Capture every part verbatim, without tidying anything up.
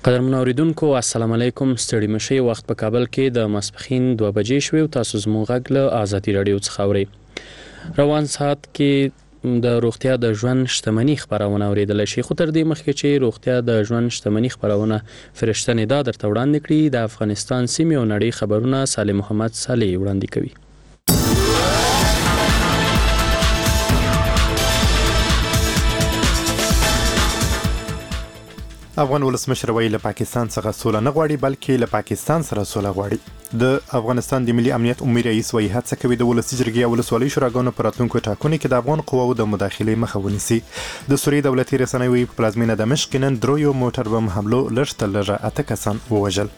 قدرمن اوریدونکو السلام علیکم. ستړي مشي وخت په کابل کې د ماسپښین دوه بجې شوې او تاسو زموږ غږ له آزادي رادیو څخه اورئ. روان ساعت کې د روغتیا د ژوند شتمنۍ خبرونه اوریدل شي، خو تر دې مخکې چې روغتیا د ژوند شتمنۍ خبرونه فرشته ندا درته وړاندې کړي، د افغانستان سیمې او نړۍ خبرونه صالح محمد صالح وړاندې کوي. افغان ولسمشر وایي له پاکستان څخه سوله نه غواړي بلکې له پاکستان سره سوله غواړي. د افغانستان د ملي امنیت عمومي رئیس وایي هڅه کوي د ولسي جرګې او ولسوالۍ شوراګانو په راتلونکو ټاکنو کې د افغان قواوو د مداخلې مخه ونیسي. د سوریې دولتي رسنۍ وایي په پلازمینه دمشق کې نن دریو موټر بم حملو لږ تر لږه اته کسان ووژل.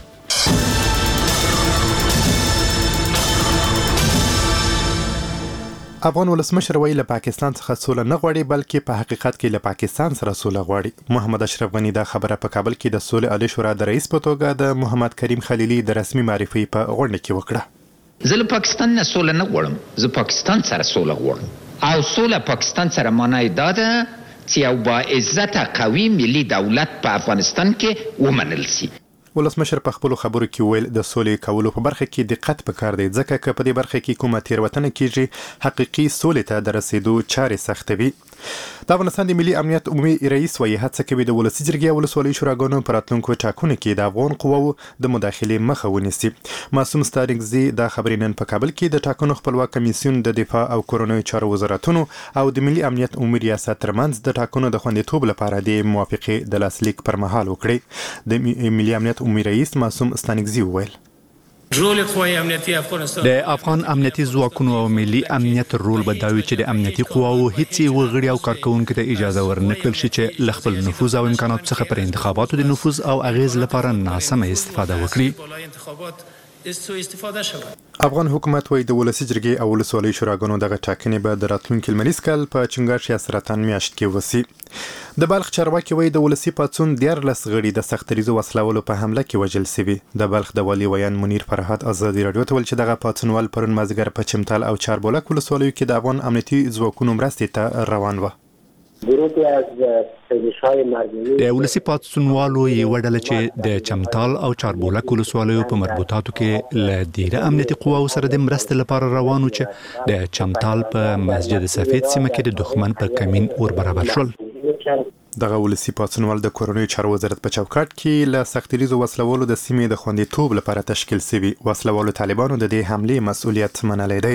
افغان ولسمشر وایي له پاکستان څخه سوله نه غواړي بلکې په حقیقت کې له پاکستان سره سوله غواړي. محمد اشرف غنی دا خبره په کابل کې د سولې عالی شورا د رئیس په توګه د محمد کریم خلیلي د رسمي معرفي په غونډه کې وکړه. زه له پاکستان نه سوله نه غواړم، زه پاکستان سره سوله غواړم او سوله پاکستان سره معنی دا ده چې یو با عزت قوي ملي دولت په افغانستان کې ومنل شي. ولسمشر په خپل خبرو کې ویل د سولې کولو په برخه کې دقت پکار دی ځکه چې په دې برخه کې کومه تیروتنه کیږي حقيقي سولې ته د رسیدو چارې سختوي. د افغانستان د ملي امنیت عمومي رئیس وایي هڅه کوي د ولسي جرګې او ولسوالۍ شوراګانو په راتلونکو ټاکنو کې د افغان قواوو د مداخلې مخه ونیسي. معصوم ستارنګزي دا خبرې نن په کابل کې د ټاکنو خپلواک کمیسیون د دفاع او کورنیو چارو وزارتونو او د ملي امنیت عمومي ریاست ترمنځ د ټاکنو د خوندیتوب لپاره د موافقې د لاسلیک پر مهال وکړي. د ملي امنیت عمومي رئیس معصوم ستانګزي وویل د افغان امنیتي ځواکونو او ملي امنیت رول به دا وي چې د امنیتي قواوو هیڅ وګړي او کارکونکو ته اجازه ورنکړل شي چې له خپل نفوذ او امکاناتو څخه پر انتخاباتو د نفوذ او اغیز لپاره ناسمه استفاده وکړي. افغان حکومت وایي د ولسي جرګې او ولسوالۍ شوراګانو دغه ټاکنې به د راتلونکي لمریز کال په چنګاښ یا سرطان میاشت کې وسی. د بلخ چارواکي وایي د ولسي پاڅون دیارلس غړي د سختریزو وسلوالو په حمله کې وژل شوي. د بلخ د والي ویان منیر فرهاد آزادي رادیو ته ویل چې دغه پاڅونوال پرون مازدیګر په چمتال او چاربولک ولسوالیو کې د افغان امنیتي ځواکونو مرستې ته روان و. د ولسي پاڅونوالو یو ډله چې د چمتال او چاربولک ولسوالیو په مربوطاتو کې له ډیره امنیتي قواو سره د مرستې لپاره روانو چې د چمتال په مسجد سفید سیمه کې د دښمن په کمین ور برابر شول. دغه ولسي پاڅونوال د کورنیو چارو وزارت په چوکاټ کې له سختریزو وسلوالو د سیمې د خوندیتوب لپاره تشکیل شوي. وسلوالو طالبانو د دې حملې مسؤلیت منلی دی.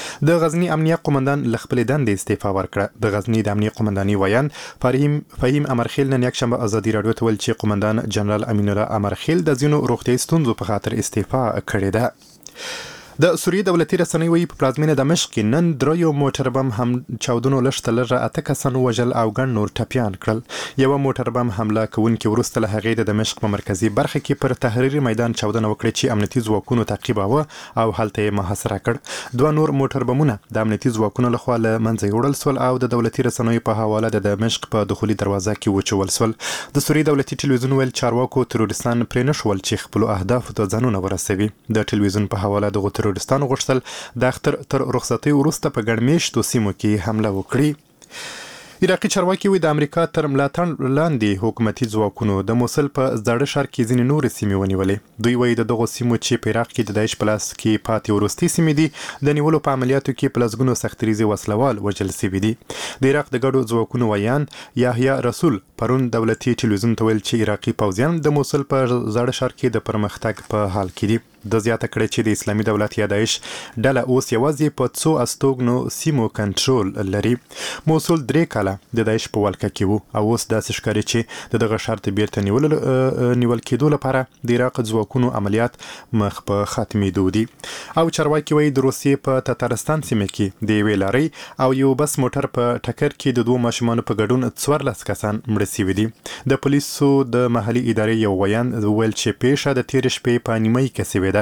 د غزنی امنیه قومندان له خپلې دندې استعفا ورکړه. د غزنی د امنیه قومنداني ویان فهیم فهیم امرخیل نن یکشنبه آزادي رادیو ته ویل چې قومندان جنرال امین الله امرخیل د ځینو روغتیايي ستونزو په خاطر استعفا کړې ده. د سوریې دولتي رسنۍ وایي په پلازمینه دمشق کې نن دریو موټر بم هم چاودنو لږ تر لږه اته کسان وژل او ګڼ نور ټپیان کړل. یوه موټر بم حمله کوونکي وروسته له هغې د دمشق په مرکزي برخه کې پر تحریري میدان چاودنه وکړه چې امنیتي ځواکونو تعقیباوه او هلته یې محاصره کړ. دوه نور موټر بمونه د امنیتي ځواکونو لخوا له منځه یوړل سول او د دولتي رسنیو په حواله د دمشق په دخولي دروازه کې وچول سول. د سوریې دولتي ټلویزیون ویل چارواکو تروریستان پرې نه شول چې خپلو اهدافو ته ځانونه ورسوي. د ټلویزیون په حواله دغو تروریستانو غوښتل د اختر تر رخصتۍ وروسته په ګڼ میشتو سیمو کې حمله وکړي. عراقي چارواکي وایي د امریکا تر ملاتړ لاندې حکومتي ځواکونو د موصل په زاړه ښار کې ځینې نورې سیمې ونیولې. دوی وایي د دغو سیمو چې په عراق کې د داعش په لاس کې پاتې وروستۍ سیمې دي د نیولو په عملیاتو کې په لسګونو سختریزې وسلوال وژل شوي دي. د عراق د ګډو ځواکونو ویان یحیی رسول پرون دولتي ټلویزیون ته ویل چې عراقي پوځیان د موصل په زاړه ښار کې د پرمختګ په حال کې دي. د زیاته کړې چې د اسلامي دولت یا داعش ډله اوس یوازې په څو استوګنو سیمو کنټرول لري. موصل درې کاله د داعش په ولکه کې وو او اوس داسې ښکاري چې د دغه ښار ته بیرته نیول نیول کېدو لپاره د عراق ځواکونو عملیات مخ په ختمېدو دي. او چارواکي وایي د روسیې په تتارستان سیمه کې د یوې لارۍ او یو بس موټر په ټکر کې د دوو ماشومانو په ګډون څوارلس کسان مړه شوي دي. د پولیسو د محلي ادارې یو ویان ویل چې پیښه د تېرې شپې په نیمایي کې شوې ده.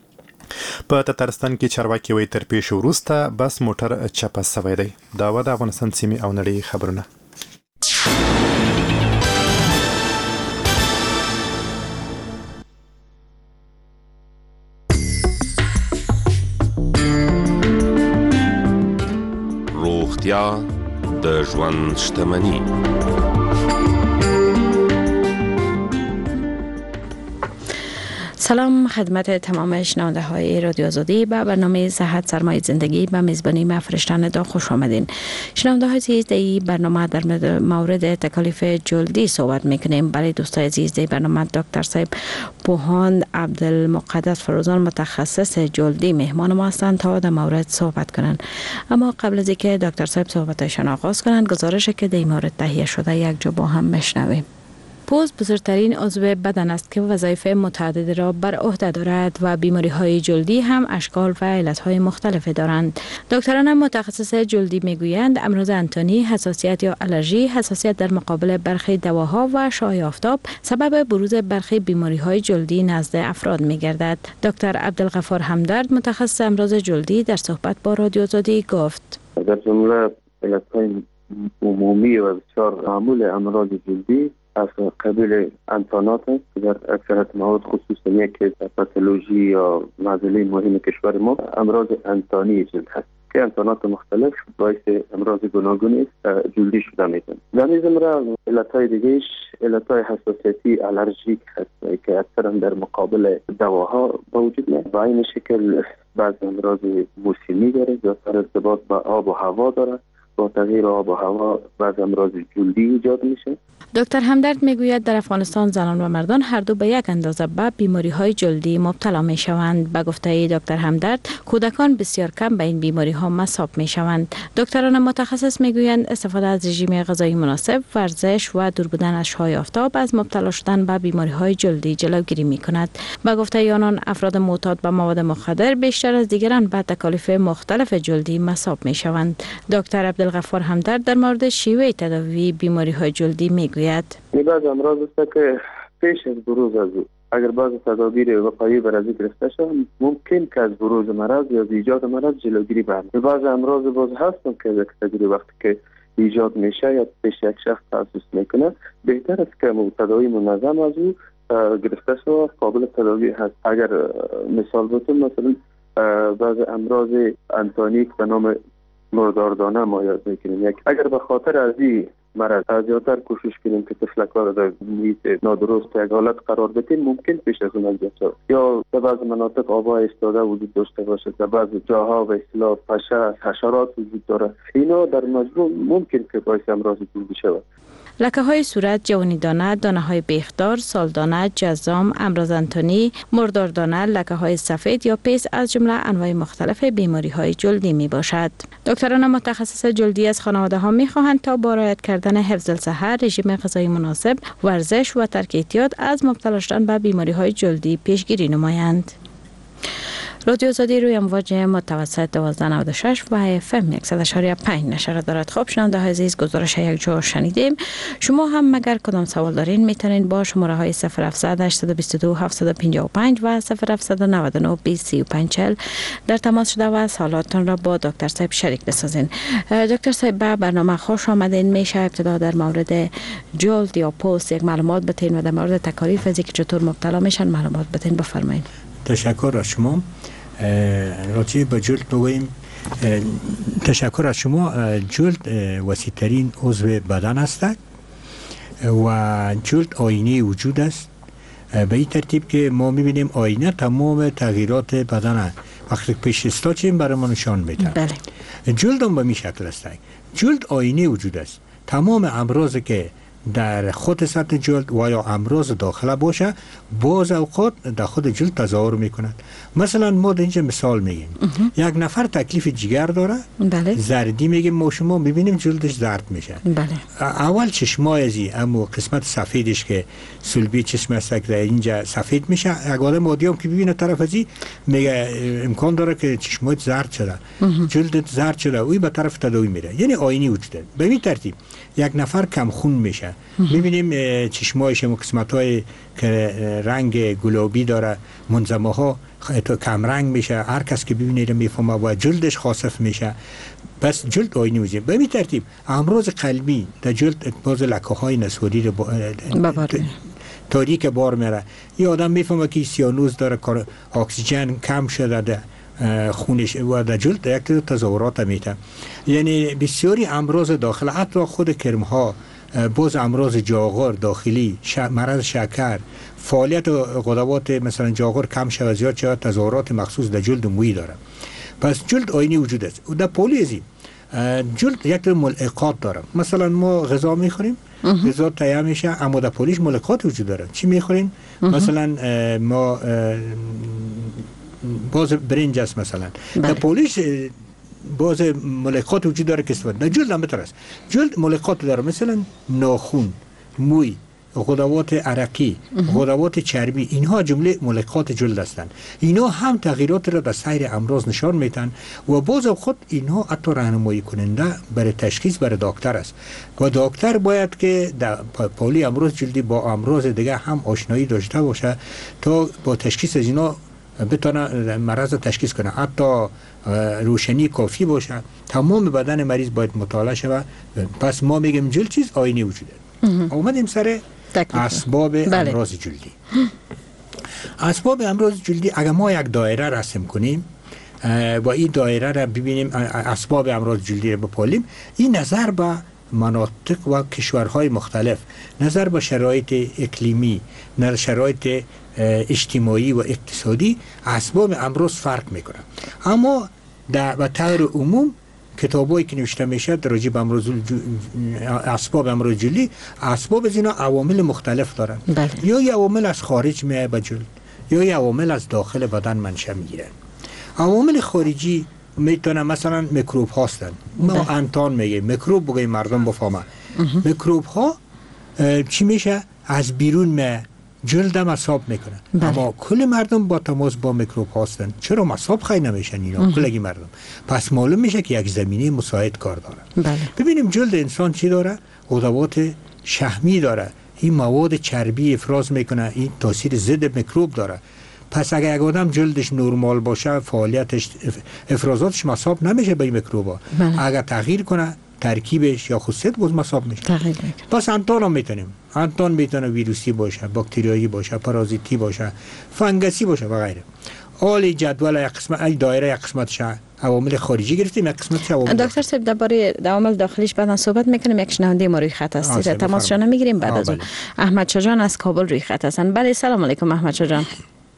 په تتارستان کې چارواکي وایي تر پیښې وروسته بس موټر چپه شوی دی. دا و د افغانستان سیمې او نړۍ خبرونه. روغتیا د ژوند شتمني. سلام خدمت تمام شنونده های رادیو آزادی به برنامه صحت سرمایه زندگی به میزبانی من فرشتن دا خوش آمدین. شنونده های عزیز در این برنامه در مورد تکالیف جلدی صحبت میکنیم. برای دوستای عزیز در برنامه دکتر صاحب پوهاند عبدالمقدس فروزان متخصص جلدی مهمان ما هستند تا در مورد صحبت کنند. اما قبل از اینکه دکتر صاحب صحبتشان آغاز کنند گزارش که در این مورد تهیه شده یک جا با هم بشنویم. پوست بزرگترین عضو بدن است که وظایف متعدد را بر عهده دارد و بیماری های جلدی هم اشکال و علت های مختلفی دارند. دکتران متخصص جلدی میگویند امراض انتانی، حساسیت یا آلرژی، حساسیت در مقابل برخی دواها و شعاع آفتاب سبب بروز برخی بیماری های جلدی نزد افراد میگردد. دکتر عبدالغفار همدرد متخصص امراض جلدی در صحبت با رادیو آزادی گفت: در جمله علت‌های عمومی و بسیار معمول امراض جلدی از قبیل انتانات است که در اکثرت موارد خصوصا یک پاتولوژی یا معضله مهم کشور ما امراض انتانی جلد هست که انتانات مختلف باعث امراض گوناگون است جلدی شده میتونه. در این زمره علتهای دیگهش علتهای حساسیتی آلرژیک هست که اکثرا در مقابل دواها وجود میاد. با این شکل بعض امراض موسمی داره یا در ارتباط با آب و هوا داره. با تغییر آب و هوا بعض امراض جلدی ایجاد میشه. دکتر همدرد میگوید در افغانستان زنان و مردان هر دو به یک اندازه به بیماری های جلدی مبتلا می شوند. به گفته دکتر همدرد کودکان بسیار کم به این بیماری ها مصاب می شوند. دکتران متخصص میگویند استفاده از رژیم غذایی مناسب، ورزش و دور بودن از شعاع آفتاب از مبتلا شدن به بیماری های جلدی جلوگیری می کند. به گفته آنان افراد معتاد به مواد مخدر بیشتر از دیگران به تکالیف مختلف جلدی مصاب می شوند. دکتر عبدالغفار همدرد در مورد شیوه تداوی بیماری های جلدی میگوید: این بعض امراض است که پیش از بروز از اگر بعض تدابیر وقایعی برای گرفته شود ممکن که از بروز مرض یا ایجاد مرض جلوگیری بشه. بعض امراض باز هستن که یک تدابیر وقتی که ایجاد میشه یا پیش یک شخص تاسیس میکنه بهتر است که تداوی منظم از او گرفته شود قابل تداوی هست. اگر مثال بزنم مثلا بعض امراض انتانی به نام مرداردانه ما یاد میکنیم یک اگر به خاطر از این مرض زیادتر کوشش کنیم که طفلک را در محیط نادرست یک حالت قرار بدیم ممکن پیش از اون انجام شود. یا در بعض مناطق آبا ایستاده وجود داشته باشد، در بعض جاها به اصطلاح پشه حشرات وجود داره. اینا در مجموع ممکن که باعث امراض جلدی شود. لکه های صورت، جوانی دانه، دانه های بیخدار، سالدانه، جزام، امراض انتانی، مرداردانه، لکه های سفید یا پیس از جمله انواع مختلف بیماری های جلدی می باشد. دکتران متخصص جلدی از خانواده ها می خواهند تا با رعایت کردن حفظ الصحه، رژیم غذایی مناسب، ورزش و ترک اعتیاد از مبتلا شدن به بیماری های جلدی پیشگیری نمایند. رادیو آزادی روی امواج متوسط دوازده نود و شش و اف ام صد و یک و پنج نشر دارد. خب شنونده های عزیز گزارش یک جور شنیدیم. شما هم مگر کدام سوال دارین میتونین با شماره های صفر هفتصد هشتصد و بیست و دو هفتصد و پنجاه و پنج و صفر هفتصد و نود و نه بیست سی و پنج چهل در تماس شده و سوالاتتان را با دکتر صاحب شریک بسازین. دکتر صاحب به برنامه خوش آمدین. میشه ابتدا در مورد جلد یا پوست یک معلومات بتین و در مورد تکالیف از اینکه چطور مبتلا میشن معلومات بتین بفرمایید. تشکر از شما. راجع به جلد بگوییم. تشکر از شما. جلد وسیع ترین عضو بدن است و جلد آینه وجود است. به این ترتیب که ما میبینیم آینه تمام تغییرات بدن وقتی پیش استاچیم برای ما نشان میده. بله. جلد هم به این شکل است. جلد آینه وجود است. تمام امراض که در خود سطح جلد و یا امراض داخله باشه باز اوقات در خود جلد تظاهر میکند. مثلا ما در اینجا مثال میگیم یک نفر تکلیف جگر داره. بله. زردی میگیم ما شما میبینیم جلدش زرد میشه. بله. اول چشمای ازی اما قسمت سفیدش که صلبی چشم است در اینجا سفید میشه. یک آدم عادی هم که ببینه طرف ازی میگه امکان داره که چشمات زرد شده، جلدت زرد شده، اوی به طرف تداوی میره. یعنی آینی وجوده. به این ترتیب یک نفر کم خون میشه. میبینیم چشمایش و قسمت‌های که رنگ گلابی داره منظمه ها کم رنگ میشه. هر کس که ببینه میفهمه و جلدش خاصف میشه. بس جلد آینی وجه. به این ترتیب امراض قلبی در جلد باز لکه های نسواری رو با... تاریک بار میره. یه آدم میفهمه که سیانوز داره، اکسیژن کم شده ده خونش و در جلد یک تظاهرات میده. یعنی بسیاری امراض داخل حتی خود کرم ها باز امراض جاغور داخلی، مرض شکر، فعالیت غدوات مثلا جاغور کم شود زیاد شود، تظاهرات مخصوص در جلد مویی داره. پس جلد آینه وجود است. و در پولیزی جلد یک ملحقات داره. مثلا ما غذا میخوریم، غذا تیار میشه، اما در پولیش ملحقات وجود داره. چی میخوریم؟ مثلا ما باز برنج است مثلا. در پولیش باز ملحقات وجود داره که استفاده. در جلد هم بهتر است. جلد ملحقات داره، مثلا ناخون، موی، غدوات عرقی، غدوات چربی، اینها جمله ملحقات جلد هستند. اینها هم تغییرات را در سایر امراض نشان میتن و باز خود اینها حتی راهنمایی کننده برای تشخیص برای دکتر است و دکتر باید که در پولی امراض جلدی با امراض دیگه هم آشنایی داشته باشه تا با تشخیص از اینا بتونه مرض تشخیص کنه. حتی روشنی کافی باشه، تمام بدن مریض باید مطالعه شود. پس ما میگیم جلد چیز آینه وجود داره. اومدیم سر اسباب امراض جلدی. اسباب امراض جلدی اگر ما یک دایره رسم کنیم و این دایره را ببینیم، اسباب امراض جلدی را بپالیم، این نظر به مناطق و کشورهای مختلف، نظر به شرایط اقلیمی، نظر شرایط اجتماعی و اقتصادی، اسباب امراض فرق میکنه. اما در به طور عموم کتابایی که نوشته میشه در راجع به امراض اسباب امراض جلدی، اسباب از اینا عوامل مختلف دارن. بله. یا یه عوامل از خارج میاد به جلد، یا یه عوامل از داخل بدن منشأ میگیرن. عوامل خارجی میتونه مثلا میکروب هستن. ما انتان میگه میکروب بگیم مردم بفهمه. میکروب ها چی میشه؟ از بیرون میاد، جلد هم اصاب میکنن. بله. اما کل مردم با تماس با میکروب هستن. چرا اصاب خیلی نمیشن اینا کلگی مردم؟ پس معلوم میشه که یک زمینه مساعد کار داره. بله. ببینیم جلد انسان چی داره؟ غدوات شحمی داره. این مواد چربی افراز میکنه، این تاثیر ضد میکروب داره. پس اگر یک آدم جلدش نرمال باشه، فعالیتش افرازاتش مصاب نمیشه به این میکروبا. بله. اگر تغییر کنه ترکیبش یا خصوصیت باز مصاب میشه. تغییر میکنه. پس انتان هم میتونیم. انتان میتونه ویروسی باشه، باکتریایی باشه، پارازیتی باشه، فنگسی باشه و غیره. اول جدول یک قسمت، ای دایره یک قسمتش عوامل خارجی گرفتیم، یک قسمتش عوامل دکتر صاحب درباره عوامل داخلیش بعدا صحبت میکنیم. یک شنونده ما روی خط هستید، تماس شما میگیریم بعد از اون. احمد شاه جان از کابل روی خط هستن. بله سلام علیکم احمد شاه جان.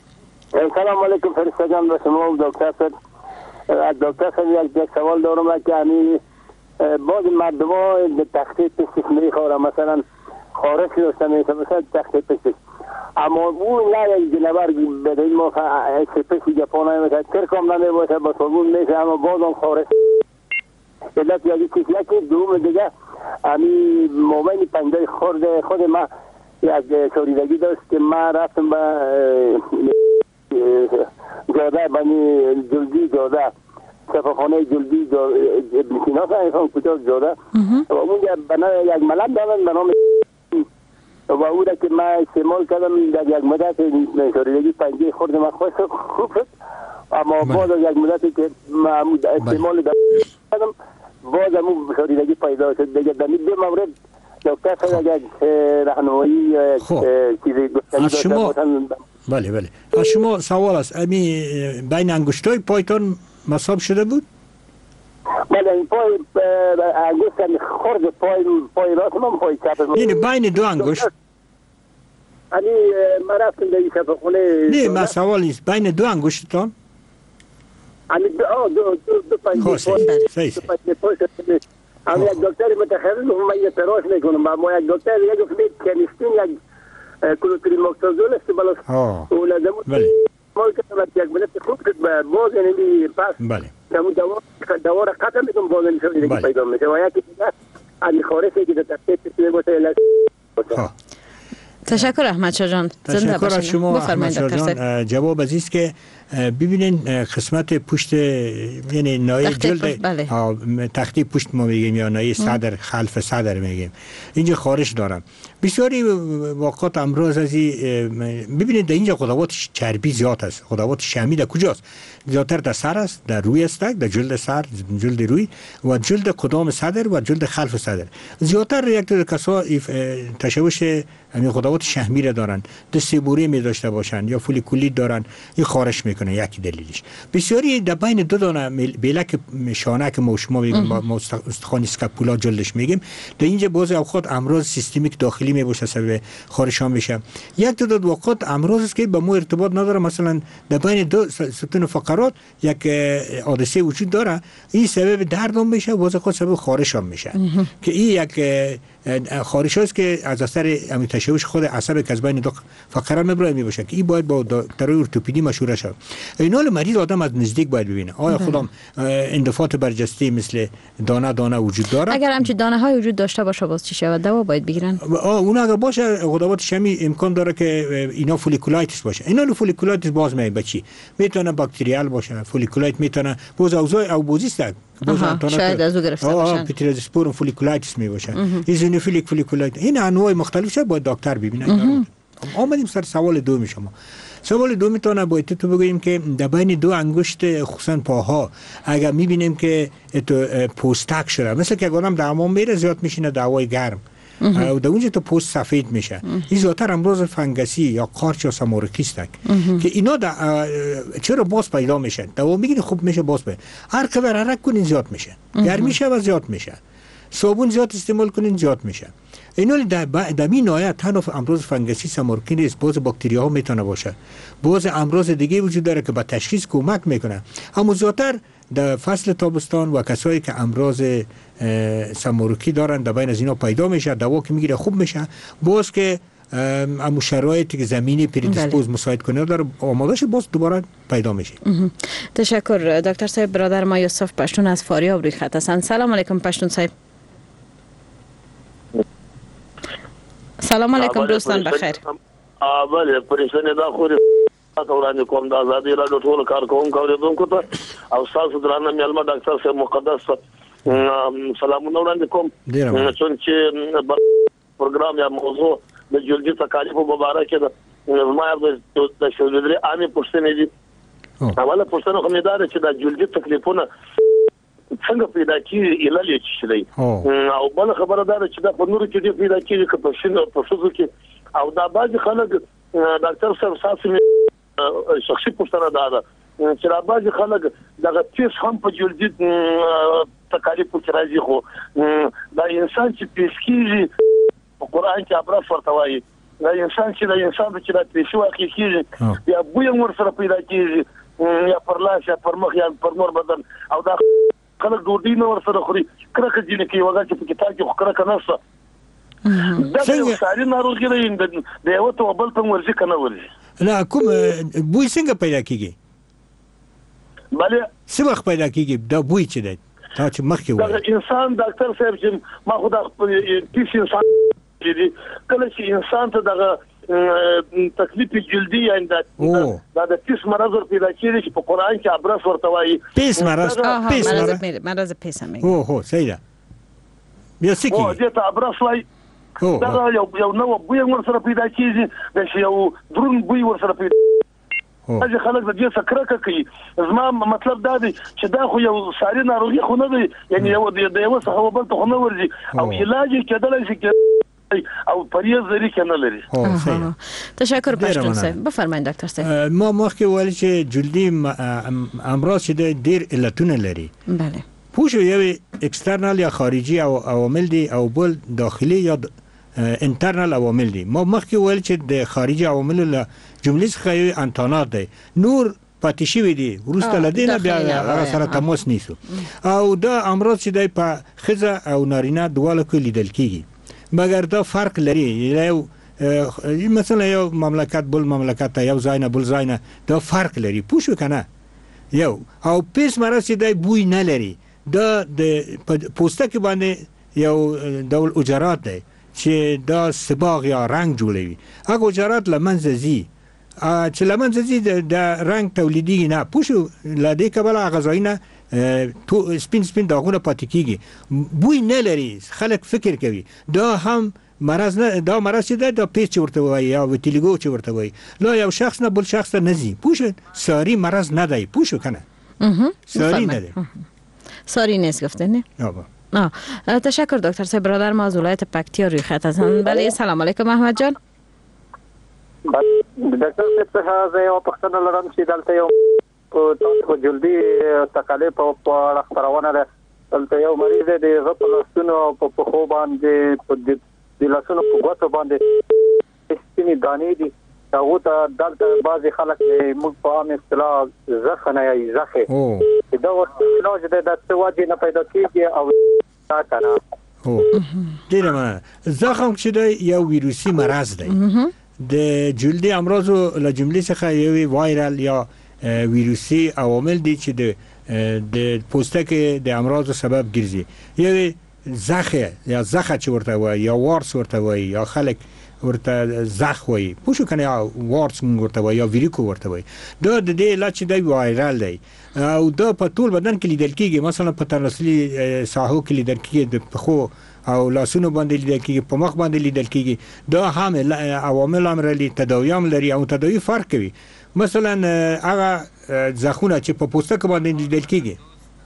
سلام علیکم فرشته جان و شما و دکتر صاحب. از دکتر صاحب یک سوال دارم که یعنی بعض مردم ها تخته پشتش میخوره، مثلا خارش داشته میشه، مثلا تخته پشتش، اما اون نه یک جنبر بدهیم ما پشتی جپانه میشه ترکم نمیباشه با صابون میشه، اما باز هم خارش علت یکی کسی یکی دوم دیگه امی مومن پنجه خورد خود ما یک شوریدگی داشت که ما رفتم به جاده بانی جلدی جاده شفاخانه جلدی ابن سینا فهمیدم کجا جاده و اونجا بنا یک ملم دارن به نام و او را که ما استعمال کردم در یک مدت شوریدگی پنجه خورد ما خوش خوب شد، اما بعد از یک مدتی که ما استعمال کردم باز همون شوریدگی پیدا شد. دیگه در این دو مورد دکتر صاحب یک راهنمایی چیزی گفتنی شما بله بله از شما سوال است، امی بین انگشتای پایتان مصاب شده بود؟ بله این پای انگشت خورد پای پای راست من پای چپ یعنی بین دو انگشت؟ یعنی ما رفتم در شفاخانه. نه ما سوال نیست، بین دو انگشتتان؟ یعنی دو دو دو دو پنجه پای پای اما یک دکتر متخصص من یه تراش میکنم، اما یک دکتر یک گفت کنیستین یک کلوتریماکسازول است بالاش اون لازم بله ما که یک مدت خوب شد باز یعنی پس بله همون دوا دوا را قطع میکنم باز نمیشه پیدا میشه و یکی دیگه علی خارجی که در تحت پیش باشه علاج ها. تشکر احمد شاه جان. تشکر از شما احمد شاه جان. جواب از است که ببینین قسمت پشت یعنی نایه جلد بله. تختی پشت ما میگیم یا نایه صدر خلف صدر میگیم اینجا خارش دارم. بسیاری واقعات امراض از ببینید در اینجا خداوات چربی زیاد است. خداوات شحمی در کجاست؟ زیادتر در سر است، در روی است، در جلد سر، جلد روی و جلد قدام صدر و جلد خلف صدر. زیادتر یک دو کسا تشوش همین خداوات شحمی را دارن، دست بوری می داشته باشن یا فولیکولیت دارن، این خارش میکنه. یکی دلیلش. بسیاری در بین دو دانه بلک شانه که ما شما میگیم ما استخوان اسکاپولا جلدش میگیم، در اینجا باز اوقات امراض سیستمیک داخلی می باشه سبب خارشان میشه. یک دو دو وقت امراض است که با ما ارتباط نداره، مثلا در بین دو ستون فقرات یک حادثه وجود داره، این سبب درد هم میشه، باز خود سبب خارش هم میشه که این یک خارش است که از اثر همین تشوش خود عصب که از بین دو فقره میبره میباشه که این باید با دکتر ارتوپدی مشوره شود. اینا مریض آدم از نزدیک باید ببینه آیا خودم اندفاعات برجسته مثل دانه دانه وجود داره. اگر همچین دانه های وجود داشته باشه باز چی شود؟ دوا باید بگیرن؟ آه اون اگر باشه خداوات شمی امکان داره که اینا فولیکولایتیس باشه. اینا فولیکولایتیس باز می بچی میتونه باکتریال باشه، فولیکولایت میتونه باز اوزای او بوزیست شاید از او گرفته باشن. پتریازوسپورم فولیکولایتیس می باشه، ایزونوفیلیک فولیکولایت. این انواع مختلف شد باید دکتر ببینه. آمدیم سر سوال دوم شما. سوال دوم میتونه باید تو بگوییم که در بین دو انگشت خصوصا پاها اگر میبینیم که پوستک شده، مثل که آدم در حمام میره زیاد میشینه در هوای گرم و در اونجا تو پوست سفید میشه، این زیادتر امراض فنگسی یا قارچ یا سمورکیستک که اینا چرا باز پیدا میشن. دوا میگیری خوب میشه باز به هر قدر حرکت کنین زیاد میشه، گرمی شه و زیاد میشه، صابون زیاد استعمال کنین زیاد میشه. اینا در در این نوع تنها امراض فنگسی سمورکی نیست، باز باکتری ها میتونه باشه، باز امراض دیگه وجود داره که به تشخیص کمک میکنه. اما زیادتر در فصل تابستان و کسایی که امراض سمورکی دارن در بین از اینا پیدا میشه، دوا که میگیره خوب میشه، باز که امو شرایطی که زمینی پریدیسپوز مساعد کنه داره آماده شه باز دوباره پیدا میشه. تشکر دکتر صاحب. برادر ما یوسف پشتون از فاریاب روی خط هستند. سلام علیکم پشتون صاحب. سلام علیکم دوستان بخیر. بله پریشانی دا خوري تورانه کوم د ازادي را ټول کار کوم کوم ته او تاسو درانه مېلمه ډاکټر صاحب مقدس سلامونه وړاندې کوم چې پروګرام یا موضوع د جلدي تکالیف مبارک ده. ما د شولدري عامه پوښتنه دي. اوله پوښتنه کومه ده چې د جلدي تکلیفونه څنګه پیدا کیږي علت څه دی او بل خبره ده چې دا په نورو کې پیدا کیږي که په شنو په شوزو کې او دا بعض خلک ډاکټر صاحب ساسي شخصي پوښتنه ده چې را بعض خلک دغه تیس هم په جلدي تکالیف کې راځي، خو دا انسان چې پیس کیږي په قران کې ابراس ورته وایي، دا انسان چې دا انسان چې دا پیسې واقع کیږي یا بوی ور سره پیدا کیږي یا پر لاس یا پر مخ یا پر نور بدن او دا خلک ډوډۍ نور سره خوري کرکه ځینې کې وګا چې په کتاب کې کرکه نشته. دا یو ساري ناروغي ده د یو ته بل ته ورځي کنه ورځي. لا کوم بوی څنګه پیدا کیږي؟ بله څه وخت پیدا کیږي دا بوی چې ده تا چې مخکې وایي؟ دا انسان ډاکټر صاحب چې ما خو دا پیس انسان دي کله چې انسان ته دغه تکلیف جلدی یا دا د پیس مرض پیدا کیږي چې په قران کې ابرص ورته وایي. پیس مرض پیس مرض مرض پیس هم او هو صحیح ده. بیا څه او دې ته ابرص وایي. دا یو یو نو بوی ور سره پیدا کیږي، د یو درون بوی ور سره پیدا کیږي. خلک د دې سکرکه کوي. زما مطلب دا دی چې دا خو یو ساري ناروغي خو نه دی، یعنی یو د یو څه بل ته خو نه ورځي او علاج کېدل شي او پریز لري کنه لري. تشکر پشتون صاحب. بفرمایید دکتر صاحب. ما مخکې ویل چې جلدي امراض چې ډېر علتونه لري. بله. پوښ یو اکسترنال یا خارجي او عوامل دي او بل داخلي یا انټرنل عوامل دي. ما مخکې ویل چې د خارجي عوامل له جملې څخه یو انټانات دی، نور پاتې شوی دي ورسته لدینه بیا هغه سره تماس نیسو او دا امراض چې دی په ښځه او نارینه دواړو کې لیدل کیږي، مګر دا فرق لري. یو مثلا یو مملکت بل مملکت یو ځای نه بل ځای نه دا فرق لري. پوښ وکنه یو او پیس مرض چې دی بوی نه لري، دا د پوستکي باندې یو ډول اجرات دی چې دا صباغ یا رنگ جوړوي. هغه اجرات لمنځه ځي چې لمنځه ځي د رنگ تولیدي نه. پوښ لدې کبل غذایی نه تو سپین سپین داغونه پاتې کیږي، بوی نه لري. خلک فکر کوي دا هم مرض نه دا مرض چې ده دا پیچ ورته وایي یا ویتیلیګو چې ورته وایي لا یو شخص نه بل شخص ته نزي پوه ساری مرض نه دی پوه شو کنه ساری نه دی ساری نیست گفته نه آه. تشکر دکتر صاحب. برادر ما از ولایت پکتیا روی خط هستند. بله سلام علیکم احمد جان. دکتر صاحب زه یو پوښتنه لرم چې دلته یو تاسو جلدی تکلیف په خبرونه ده دلته یو مریض دی غو په لاسونو په پخو باندې په د لاسونو په غوټو باندې سپینې دانې دي هغه ته دلته بعضی خلک موږ په عام اصطلاح زخنه یا زخه او دا ورته چې د تواجه نه پیدا کیږي او تا کنه او ډیره ما زخم چې دی یو ویروسي مرض دی د جلدی امراضو له جملې څخه یو وایرال یا ویروسي عوامل دي چې د د پوستکي د امراضو سبب ګرځي یو زخه یا زخه چې ورته وایي یا وارس ورته وایي یا خلک ورته زخ وایي پوه شو کنه یا وارس ورته وایي یا ویریکو ورته وایي دا د دې علاج چې دی وایرال دی او دا په ټول بدن کې لیدل کیږي مثلا په تناسلي ساحو کې لیدل کیږي د پخو او لاسونو باندې لیدل کیږي په مخ باندې لیدل کیږي دا هم عوامل امرلي تداویم لري او تداوی فرق کوي مثلا هغه زخونه چې په پوستکي باندې لیدل کیږي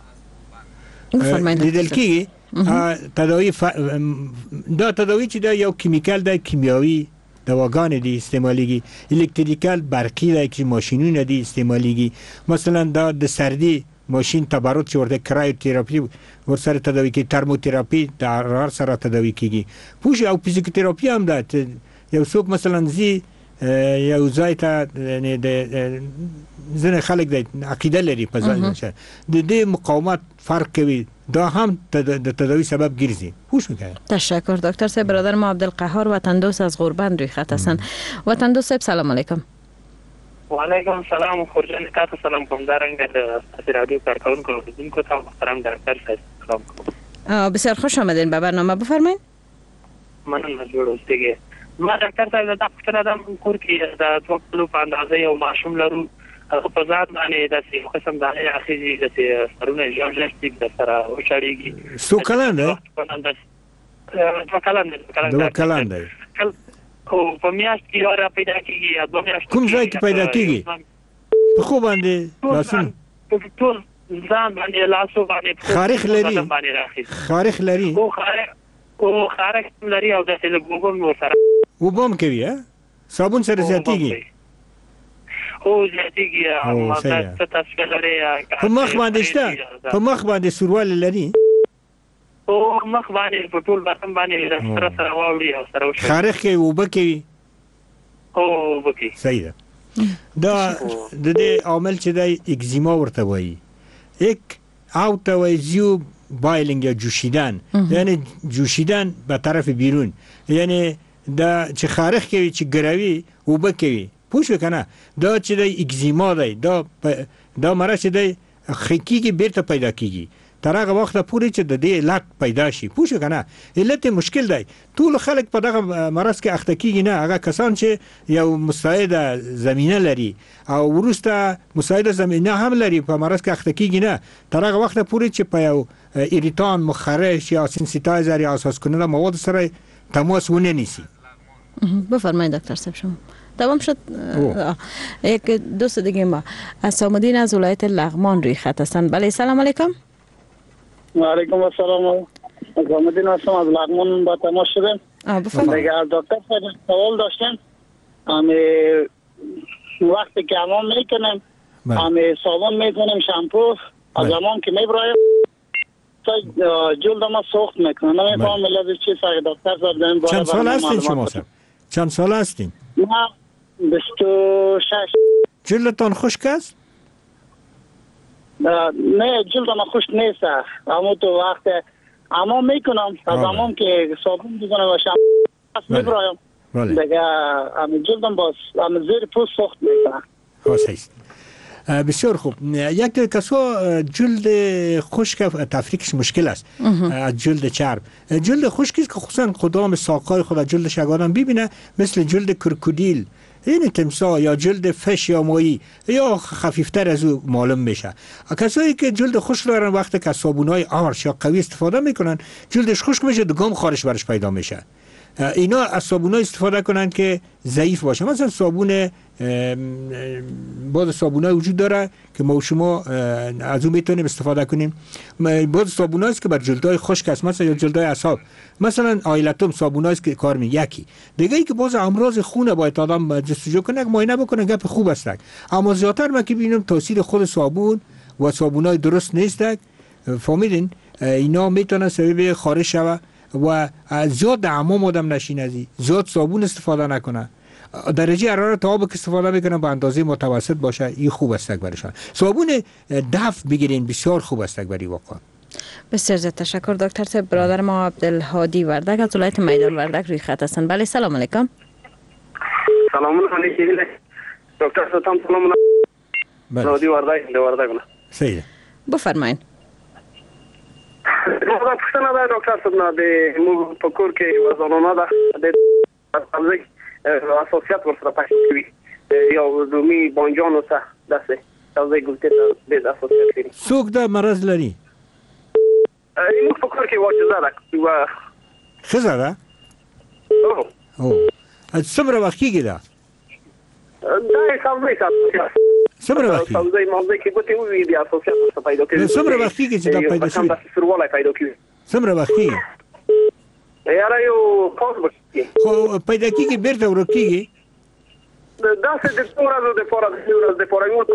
لیدل کیږي تداوی ف... دا تداوی چې دا یو کیمیکال دی کیمیاوي دواګانې دي استعماليږي الکتریکال برقي دی چې ماشينونه دي استعماليږي مثلا دا د سردی ماشین تبرد چې ورته کرایوتراپي ورسره تداوی کوي ترموتراپي د حرارت سره تداوی کیږي پوښ او فزیوتراپي هم ده یو څوک مثلا زی یو ځای ته نه د ځنه خلک د عقیده لري په ځای د دې مقاومت فرق کوي دا هم د تداوی سبب ګرځي خوش میکنه. تشکر دکتر صاحب. برادر ما عبدالقهار وطن دوست از غربند روی خط هستند. وطن دوست صاحب سلام علیکم. و علیکم سلام خورجان کاتو سلام کوم دارنګ د رادیو کارکونکو دونکو ته محترم ډاکټر صاحب سلام کوم. بسیار خوش آمدین به برنامه بفرمایید. مننه جوړ اوسئ. ما ډاکټر صاحب دا پوښتنه د کور کې د دوه کلو په اندازه یو ماشوم لرو هغه په ځان باندې د څه قسم د اخیزي د سرونه ژورنالیستیک د سره وشاړيږي سو کلان ده دوه کلان ده دوه کلان ده او په میاشت کې اورا پیدا کیږي دوه میاشت کوم ځای کې پیدا کیږي په خو باندې لاسونه په ټول ځان باندې لاسو باندې خارخ لري خارخ لري او خارخ او خارخ لري او د څه وګوم نو سره وبم کوي ها صابون سره زیاتیږي او زیاتیږي او تاسو تاسو لري په مخ باندې شته په مخ باندې سروال لري او مخ باندې په ټول بدن باندې سره سره واوري او سره وشي خارخ کوي وبکوي او وبکي صحیح ده دا د دې عامل چې د اگزیما ورته وایي یک او توجیو بایلینگ یا جوشیدن یعنی جوشیدن به طرف بیرون یعنی دا چې خارخ کوي چې ګروي وبکوي پوښ وکنه دا چې د اگزیما دی دا دا مرض چې دی خکیږي بیرته پیدا کیږي تر هغه وخت پورې چې د دې علت پیدا شي پوښ وکنه علت مشکل دی ټول خلک په دغه مرض کې اخته کیږي نه هغه کسان چې یو مساعده زمينه لري او ورسته مساعده زمينه هم لري په مرض کې اخته کیږي نه تر هغه وخت پورې چې په یو ایریتان مخرش یا سنسیتایزر یا اساس کننده مواد سره تماس ونه نیسی. بفرمایید دکتر صاحب شما تمام شد. یک دوست دیگه ما اسامالدین از ولایت لغمان روی خط هستند. بله سلام علیکم. و علیکم السلام. اسامالدین هستم از لغمان با تماس شدم. بفرمایید. دیگه دکتر صاحب سوال داشتم. همه وقتی که حمام میکنم همه صابون میکنم شامپو از حمام که میبرایم جلد ما سوخت میکنه نمیفهم ملت چی سر دکتر صاحب. چند سال هستین شما صاحب؟ چند سال هستین؟ ما بیست و شش. جلدتان خشک است؟ نه جلد ما خشک نیست اما تو وقت حمام میکنم از حمام که صابون میکنم و شامپو میبرایم دیگه همه جلدم باز همه زیر پوست سوخت میکنه. خوش هست. بسیار خوب. یک کسا جلد خشک تفریقش مشکل است از جلد چرب. جلد خشکی که خصوصا خدام ساقای خود جلدش آدم ببینه مثل جلد کرکودیل این تمساح یا جلد فش یا ماهی یا خفیفتر از او معلوم میشه. کسایی که جلد خشک دارن وقتی که صابونای آرش یا قوی استفاده میکنن جلدش خشک میشه دگام خارش برش پیدا میشه. اینا از صابونای استفاده کنن که ضعیف باشه. مثلا صابون بعض صابونای وجود داره که ما و شما از اون میتونیم استفاده کنیم. بعض صابونایی است که بر جلدای خشک است، مثلا جلدای اعصاب، مثلا آیلاتوم صابونایی است که کار می یکی دیگه ای که باز امراض خون باید آدم جستجو کنه، معاینه بکنه، گپ خوب است. اما زیاتر ما که ببینم تاثیر خود صابون و صابونای درست نیست. فهمیدین؟ اینا میتونه سبب خارش شوه و زیاد حمام آدم نشین، ازی زیاد صابون استفاده نکنه، درجه حرارت آب که استفاده میکنه به اندازه متوسط باشه، این خوب است برایشان. صابون دفع بگیرین، بسیار خوب است برای واقعا. بسیار زیاد تشکر دکتر صاحب. برادر ما عبدالهادی وردک از ولایت میدان وردک روی خط هستند. بله سلام علیکم. سلام علیکم دکتر صاحب. سلام علیکم. هادی وردک وردک. صحیح. بفرمایید. ما پوښتنه ده دکتر صاحب، نه د مو په کور کې وزنونه ده د سبزی اساسیات ورسره پاتې کوي یا رومي بانجانو څخه داسې سبزی ګلته د اساسیات لري. څوک دا مرض لري؟ مو په کور کې واجزه ده و ښځه ده؟ او او څومره وخت کېږي ده؟ دا سبزی اساسیات څومره وخت سبزی مازه کې ګوتې وي د اساسیات څخه پیدا کوي. څومره وخت کېږي چې دا پیدا شي؟ سرواله پیدا کوي. څومره وخت کېږي؟ یاره یو پاس بشي. خو پیدا کېږي بیرته ورکېږي. دا څه د څورو د فورا د څورو د فورا یو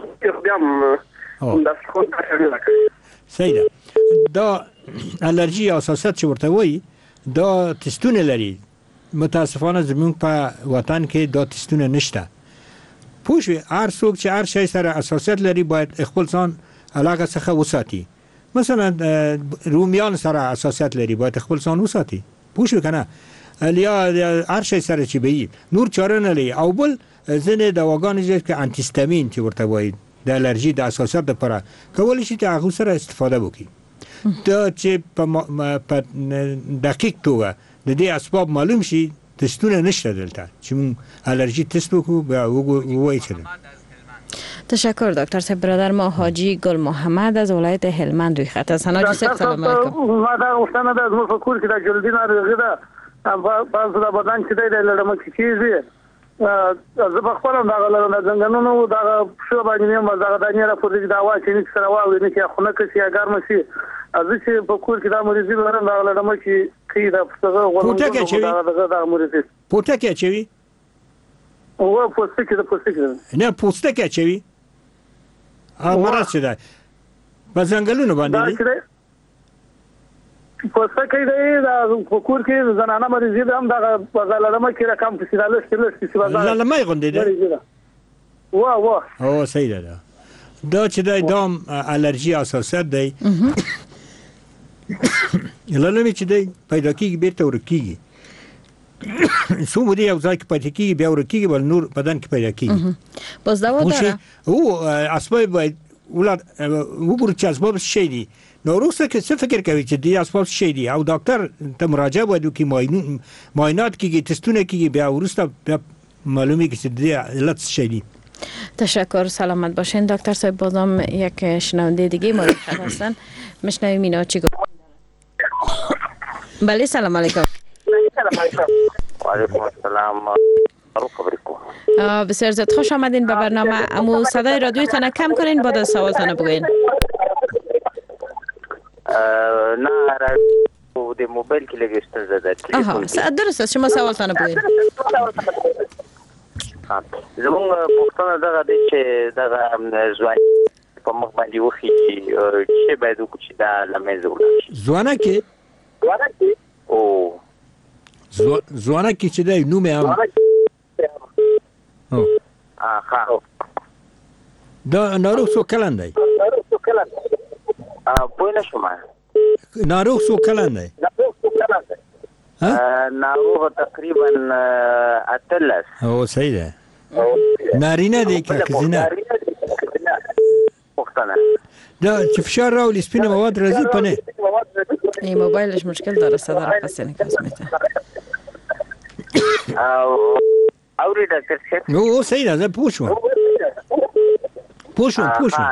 بیا د خون تشریح کوي. صحیح ده. دا الرژي اساسات چې ورته وایي دا تستونه لري. متاسفانه زموږ په وطن کې دا تستونه نشته. پوښي هر څوک چې هر شی سره اساسات لري باید خپل ځان علاقه څخه وساتي. مثلا رومیان سره اساسات لري باید خپل ځان وساتي. پوښي کنه یا هر شی سره چې به نور چاره نه لري. او بل ځنه دواګانې چې انتیستامین چې ورته وایي د الرژي د اساسات لپاره کولای شي چې هغه سره استفاده وکړي. دا چې په دقیق توګه د دې اسباب معلوم شي تستونه نشته دلته چې مون الرژی تست وکړو بیا وایي چه. تشکر دکتر صاحب. برادر ما حاجی گل محمد از ولایت هلمند روی خط هستند. حاجی صاحب سلام علیکم. ما دا وختنه د زموږ په کور کې د جلدی ناروغي ده، بعض د بدن چې دی د لړم کې کیږي. زه په خپل دا غلره د څنګهونو دا شو باندې مې دا د نه را پورې دا وا چې نک سره واوي نه کې خونه کې یا ګرم شي. از چې په کور کې دا مریضي لرم دا لړم کې کی دا څنګه غوړم دا دا مریضي پوټه کې چوي او پوسټ کې د پوسټ کې نه پوسټ کې چوي ا مراد څه ده په ځنګلونو باندې دي پوسټ کې دی دا په کور کې زنانه مریضي ده هم دا لړم کې رقم په سیداله سیداله سیداله لړم غوندې ده وا وا او صحیح ده. دا چې دا دام الرژي اساسات دی لړم چې دی پیدا کیږي بیرته ورکیږي. سو مو دی یو ځای کې پیدا کیږي بیا ورکیږي بل نور بدن کې پیدا کیږي. باز دوا داره او اسباب باید ولر وګورئ چې اسباب شي دي. نو روسه کې څه فکر کوي چې دی اسباب شي دي او ډاکټر ته مراجعه وکړي کې معاینات کیږي تستونه کیږي بیا ورسته معلومه کیږي چې دی علت شي دي. تشکر. سلامت باشین دکتر صاحب. بازم یک شنونده دیگه ما خط هستن. میشنویم اینا چی گفت. بله سلام علیکم. سلام علیکم. و علیکم السلام. بسیار زیاد خوش آمدین به برنامه. امو صدای رادیوتان کم کنین بعد از سوالتان بگوین. نه رادیو د موبایل کې لګیشتل زده. آها درست است. شما سوالتان بگوین. زمونږ پوښتنه دغه دی چې دغه ځوان په مخ باندې وخی چې باید وکړي چې دا لمې زوړ ځوانه کې ځوانه کې او ځوانه کې چې دی نوم یې هم او ها دا ناروغ څو کلن دی؟ ناروغ څو کلن دی؟ پوه نه شوم. ناروغ څو کلن دی؟ ناروغ څو کلن دی؟ ناروغ تقریبا اتلس. او صحیح ده. نارینه دی که ښځینه؟ پښتنه. دا چې فشار راولي سپینه مواد راځي په نه؟ ای موبایلش مشکل داره صدا را پس نکس میته. او اوری ډاکټر صاحب. او صحیح ده. زه پوه شوم. پوه شوم پوه شوم.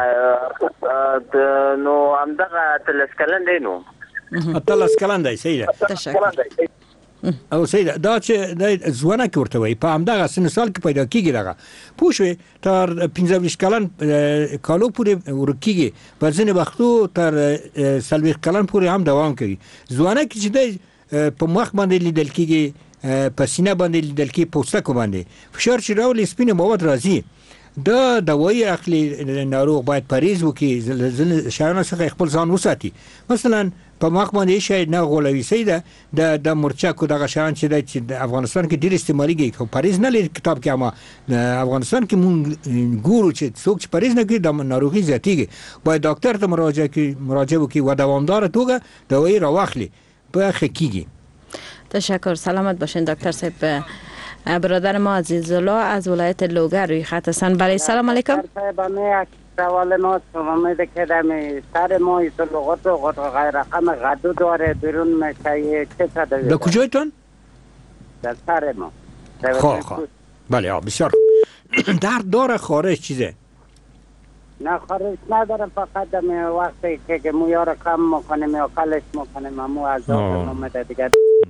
نو همدغه اتلس کلن دی نو. اتلس کلن دی. صحیح ده. تشکر. او سید دا چې ځوانه کې ورته وي په همدغه سن سال کې پیدا کیږي دغه پوښوي تر پنځه ویشت کلن کالو پورې ورکیږي په ځینې وختو تر څلوېښت کلن پورې هم دوام کوي ځوانه کې چې دی په مخ باندې لیدل کیږي په سینه باندې لیدل کیږي پوستکو باندې فشار چې راولي سپینه مواد راځي دا دوايي اخلي ناروغ باید پرهیز وکړي ځینې شیانو څخه خپل ځان وساتي مثلا په مخ باندې شي نه غولوي سیده د د مرچکو دغه شیان چې د افغانستان کې ډیر استعماليږي خو پرهیز نه لري کتاب کې اما افغانستان کې مونږ ګورو چې څوک چې پرهیز نه کوي د ناروغي زیاتیږي باید ډاکټر ته مراجعه کوي مراجعه وکړي و دوامدار توګه دوايي راواخلي په خکېږي. تشکر سلامت باشین دکتر صاحب. برادر ما عزیز الله از ولایت لوگر روی خط هستند. بله سلام علیکم. سوال ما فهمیده که دمی سر ما ایسا لغت و غیر رقم غدو داره بیرون میشه چه صدایی؟ در کجایتون؟ در سر ما. خواه خواه بله آه بسیار درد داره خارج چیزه؟ نه خارج نداره فقط دمی وقتی که مویار کم مکنیم یا کلش مکنیم امو از آقا نمده دیگه.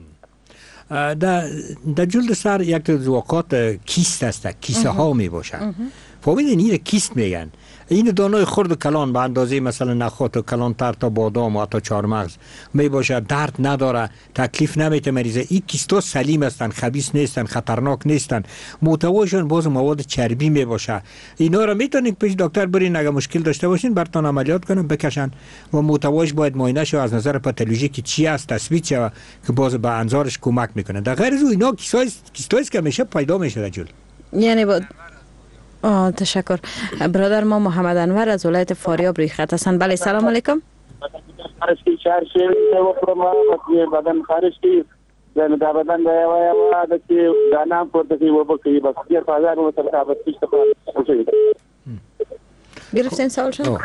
در در جلد سر یک زواقات کیست است کیسه ها می باشن فهمیدین این کیست میگن این دانای خرد و کلان به اندازه مثلا نخود و کلان تر تا بادام و حتی چهارمغز می باشه درد نداره تکلیف نمیته مریضه این کیستا سلیم هستن خبیث نیستن خطرناک نیستن محتواشون باز مواد چربی می باشه اینا رو میتونین پیش دکتر برین اگه مشکل داشته باشین براتون عملیات کنن بکشن و محتواش باید معاینه شه از نظر پاتولوژیکی چی است تثبیت شه که باز به انظارش کمک میکنه در غیر از اینا کیسای کیستایی که میشه پیدا میشه در جلد یعنی با آه تشکر. برادر ما محمد انور از ولایت فاریاب روی خط هستند. بله سلام علیکم. خارج کی چهار شیر و پرما بدن خارج کی یعنی دا بدن دا یا یا د کی دانا پورته کی وبکې بس ډیر بازار و تر ثابت کیسه پاتې گرفتین سوال شد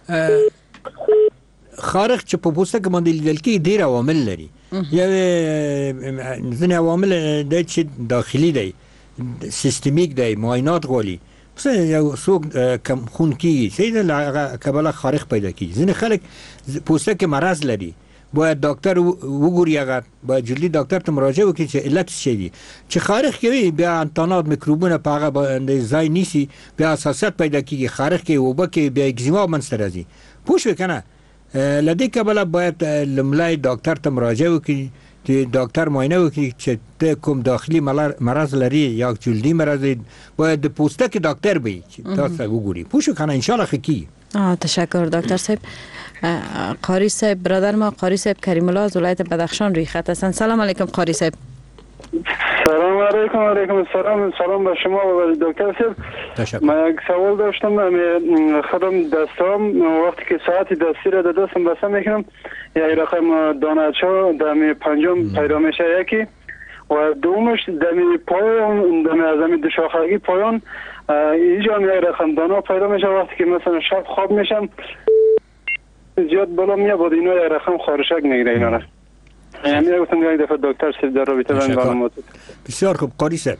خارج چې په پوستکي باندې لیدل کې ډیر عوامل لري یو ځینې عوامل د چې داخلي دی سیستمیک دی معاینات غواړي مثلا یو څوک کم خون کیږي چې د کبله خارق پیدا کیږي ځینې خلک پوستکي مرض لري باید دکتر وګوري هغه باید جلدی دکتر ته مراجعه وکړي چې علت څه دی چې خارق کوي بیا انتانات میکروبونه په هغه باندې ځای نیسي بیا حساسیت پیدا کیږي خارق کوي وبه کې بیا اگزیما منځته راځي پوه شو کنه لدې کبله باید لملای دکتر ته مراجعه وکړي چې دکتر معاینه وکړي چې ته کوم داخلي مرض لري یا جلدی مرض باید د پوستکي دکتر وي چې تاسو وګوري پوه شو کنه ان شاء الله خکی. آه تشکر دکتر صاحب. قاری صاحب برادر ما قاری صاحب کریم الله از ولایت بدخشان روی خط هستند. سلام علیکم قاری صاحب. سلام علیکم و علیکم السلام سلام به شما و دکتر صاحب. تشکر. من یک سوال داشتم خودم دستام وقتی که ساعت دستی را در دستم بسته میکنم یک رقم دانچا دمی پنجم پیدا میشه یکی و دومش دمی پایان دمی از دمی دشاخگی پایان اینجا هم یک رقم دانا پیدا میشه وقتی که مثلا شب خواب میشم زیاد بالا میاد بود اینا یک رقم خارشک میگیره اینا را یعنی گفتم یک دفعه دکتر صاحب در رابطه با این معلومات. بسیار خوب قاری صاحب.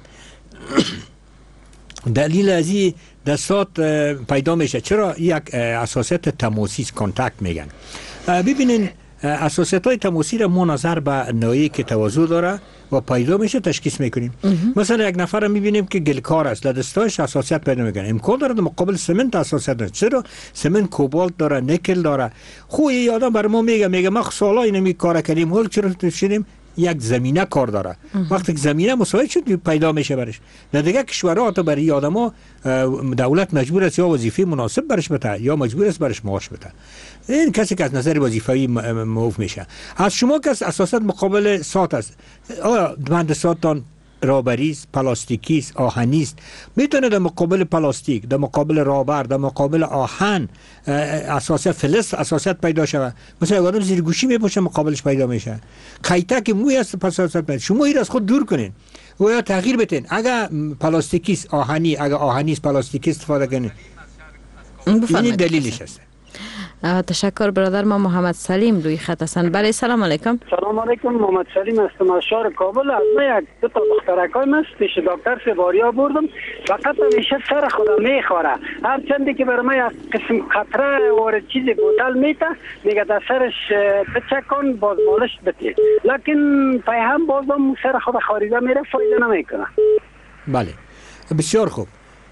دلیل ازی دستات پیدا میشه چرا یک اساسیت تماسی کانتاکت میگن ببینین اساسیت های تماسی را ما نظر به نوعی که تواضع داره و پیدا میشه تشخیص میکنیم مثلا یک نفر میبینیم که گلکار است دستاش اساسیت پیدا میکنه امکان داره در مقابل سمنت اساسیت داره چرا سمنت کوبالت داره نیکل داره خو یه آدم بر ما میگه میگه ما سالا اینو کار کردیم حال چرا شدیم یک زمینه کار داره وقتی که زمینه مساعد شد پیدا میشه برش در دیگه کشورها تا برای آدما دولت مجبور است یا وظیفه مناسب برش بده یا مجبور است برش معاش بده این کسی که از نظر وظیفه‌ای معاف میشه از شما کس اساسا مقابل سات است آیا بند ساتان رابریز پلاستیکیست آهنیست میتونه در مقابل پلاستیک در مقابل رابر در مقابل آهن اساسا فلز اساسات پیدا شود مثلا آدم زیر گوشی میپوشه مقابلش پیدا میشه قیتک موی است پس اساسات شما این از خود دور کنین و یا تغییر بدین اگر پلاستیکیست آهنی اگر آهنیست پلاستیکی استفاده کنین این دلیلش است. تشکر برادر ما محمد سلیم روی خط هستند. بله سلام علیکم. سلام علیکم، محمد سلیم هستم از شهر کابل. از من یک دو تا دخترکایم است پیش دکتر سواریا بردم، فقط همیشه سر خودم میخوره، هر چندی که برای من یک قسم قطره و چیزی بوتل میته میگه در سرش بچکن باز مالش بده، لکن پیهم بازم سر خود خاریده میره، فایده نمیکنه. بله بسیار خوب.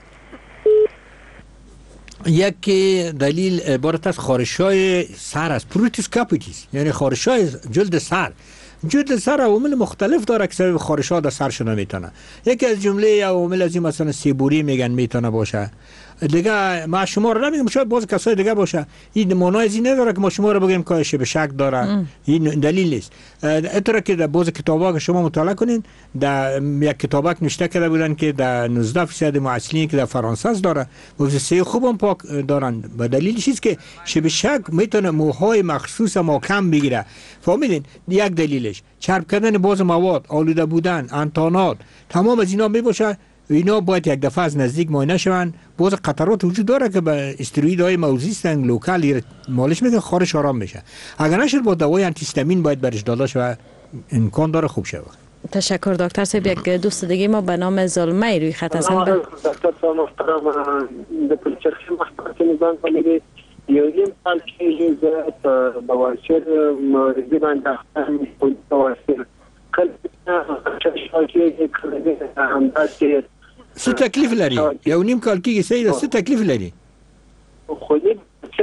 یک دلیل عبارت از خارش‌های سر است، پروتیس کاپیتیس، یعنی خارش‌های جلد سر. جلد سر عوامل مختلف داره که سبب خارش‌ها در سرش نمیتونه. یکی از جمله عوامل از این مثلا سیبوری میگن میتونه باشه. دیگه ما شما رو نمیگم، شاید باز کسای دیگه باشه. این معنای این نداره که ما شما رو بگیم که شبه شک داره. این دلیل نیست. اتره که در باز کتابا که شما مطالعه کنین، در یک کتابک نوشته کرده بودن که در نوزده درصد معسلین که در فرانسه است داره، موسیقی خوبم پاک دارن. به دلیلش است که شبه شک میتونه موهای مخصوص محکم بگیره. فهمیدین؟ یک دلیلش چرب کردن باز مواد، آلوده بودن، انتانات، تمام از اینا میباشه. اینا باید یک دفعه از نزدیک معاینه شون. باز قطرات وجود داره که به استروئیدهای موضعی هستن، لوکال مالش میکنه، خارش آرام میشه. اگر نشد با دوای آنتی هیستامین باید برش داده شود، امکان داره خوب شود. تشکر دکتر صاحب. یک دوست دیگه ما به نام زلمه روی خط هستند. دکتر صاحب محترم، د پلچرخي مخکې نظام باندې یو نیم سال کې زه بواسیر مریضي باندې بواسیر کله چې کله همداسې څه تکلیف لري؟ یو نیم کال کېږي سیده، څه تکلیف لري؟ خودی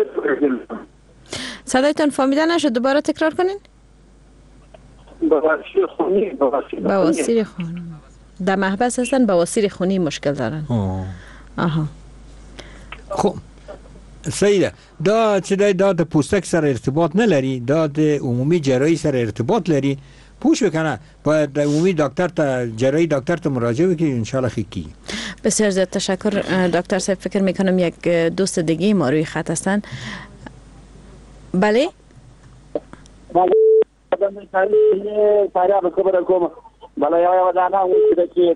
صدایتان فهمیده نشد، دوباره تکرار کنین. بواسیر خونی بواسیر خونی در محبس هستن، بواسیر خونی مشکل دارن. آه. آها خب سیده، دا چه دا دا پوستک سر ارتباط نلری، دا دا عمومی جراحی سر ارتباط لری، پوش بکنه باید عمومی دکتر تا جراحی دکتر تا مراجعه بکنی، انشالله خیکی. بسیار زیاد تشکر دکتر صاحب. فکر میکنم یک دوست دیگه ما روی خط هستن. بله بله سارا به خبر کوم بله یا ودانا وچ دکی.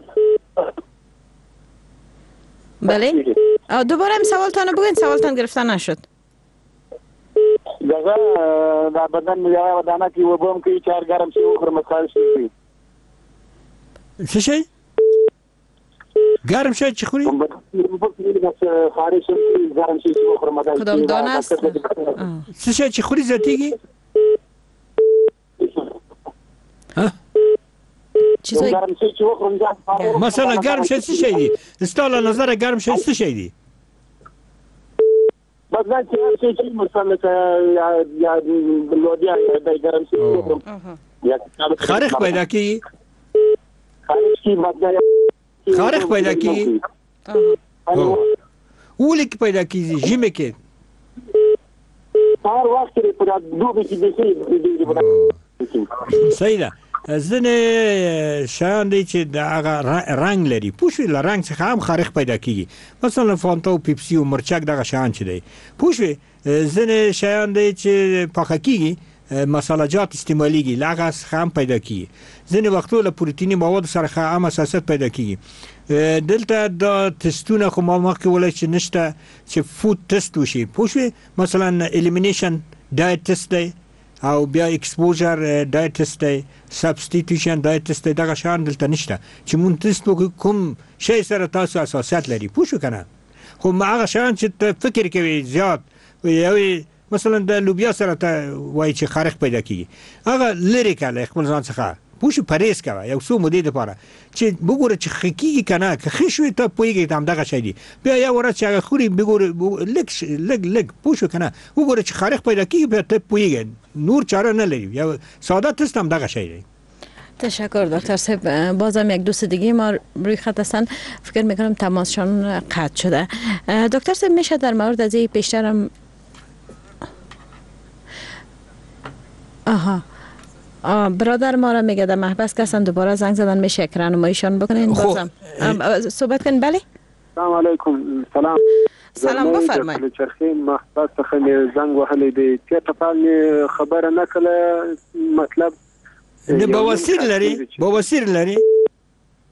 بله دوباره هم سوالتان بگوین، سوالتان گرفته نشد. دغه دا بدن یا ودانا کی وبم کی چار گرم شي او خرمسال شي. څه شي؟ گرم شي چې خوري؟ خارج شي گرم شي او خرمسال. کدام دانه است؟ څه شي چې خوري زتیږي؟ ها؟ چیزای گرم شي چې وخورم مثلا گرم شي څه شي دي؟ استاله نظر گرم شي څه شي دي؟ مثلا چې شي چې مثلا یا یا لودیا د گرم شي وخورم یا خارخ پیدا کی؟ خارخ کی مثلا خارخ پیدا کی؟ اولی کی پیدا کی؟ جیمه کی؟ هر وخت کې په دوه کې د شي سیده زنه شان دی چې د هغه رنگ لري، پوښوي له رنگ څخه هم خارخ پیدا کیږي. مثلا فانتا او پیپسی او مرچک دغه شان چي دی، پوښوي زنه شان دی چې پاکه کیږي، مسالجات استعماليږي، لاغه څخه هم پیدا کیږي. ځنه وختو له پروتینی مواد سره هم اساسات پیدا کیږي. دلته د تستونه خو ما مخکې ولای چې نشته چې فود تست وشي، پوښوي مثلا الیمینیشن ډایټ تست دی او بیا اکسپوژر ډایټ تست دی، سبستیټیوشن ډایټ تست دی، دغه شان دلته نشته چې مونږ تست کوم شی سره تاسو اساسات لري، پوښو کنه. خو ما هغه شان چې فکر کوي زیات یو مثلا د لوبیا سره ته وای چې خارق پیدا کیږي، هغه لری کله خپل ځان څخه پوښو پریس کوي یو څو مودې لپاره چې وګوره چې خکیږي کنه، که خښوي ته پویږي هم دغه شی دی، بیا یو ورځ چې هغه خوري وګوره لګ لګ لګ پوښو کنه، وګوره چې خارق پیدا کیږي بیا ته پویږي، نور چاره نه لري، یا ساده تست هم دغه شی دی. تشکر دکتر صاحب. بازم یک دوست دیگه ما روی خط هستن، فکر میکنم تماسشان قطع شده. دکتر صاحب میشه در مورد از این پیشترم آها برادر ما را میگه در محبس کسان دوباره زنگ زدن، میشه یک رانماییشان بکنین بازم صحبت کنین. بله سلام علیکم. سلام سلام بفرمایید. چرخی محبس څخه زنگ وهلی دی چې تفاعل خبره نکله، مطلب نه بواسیر لري، بواسیر لري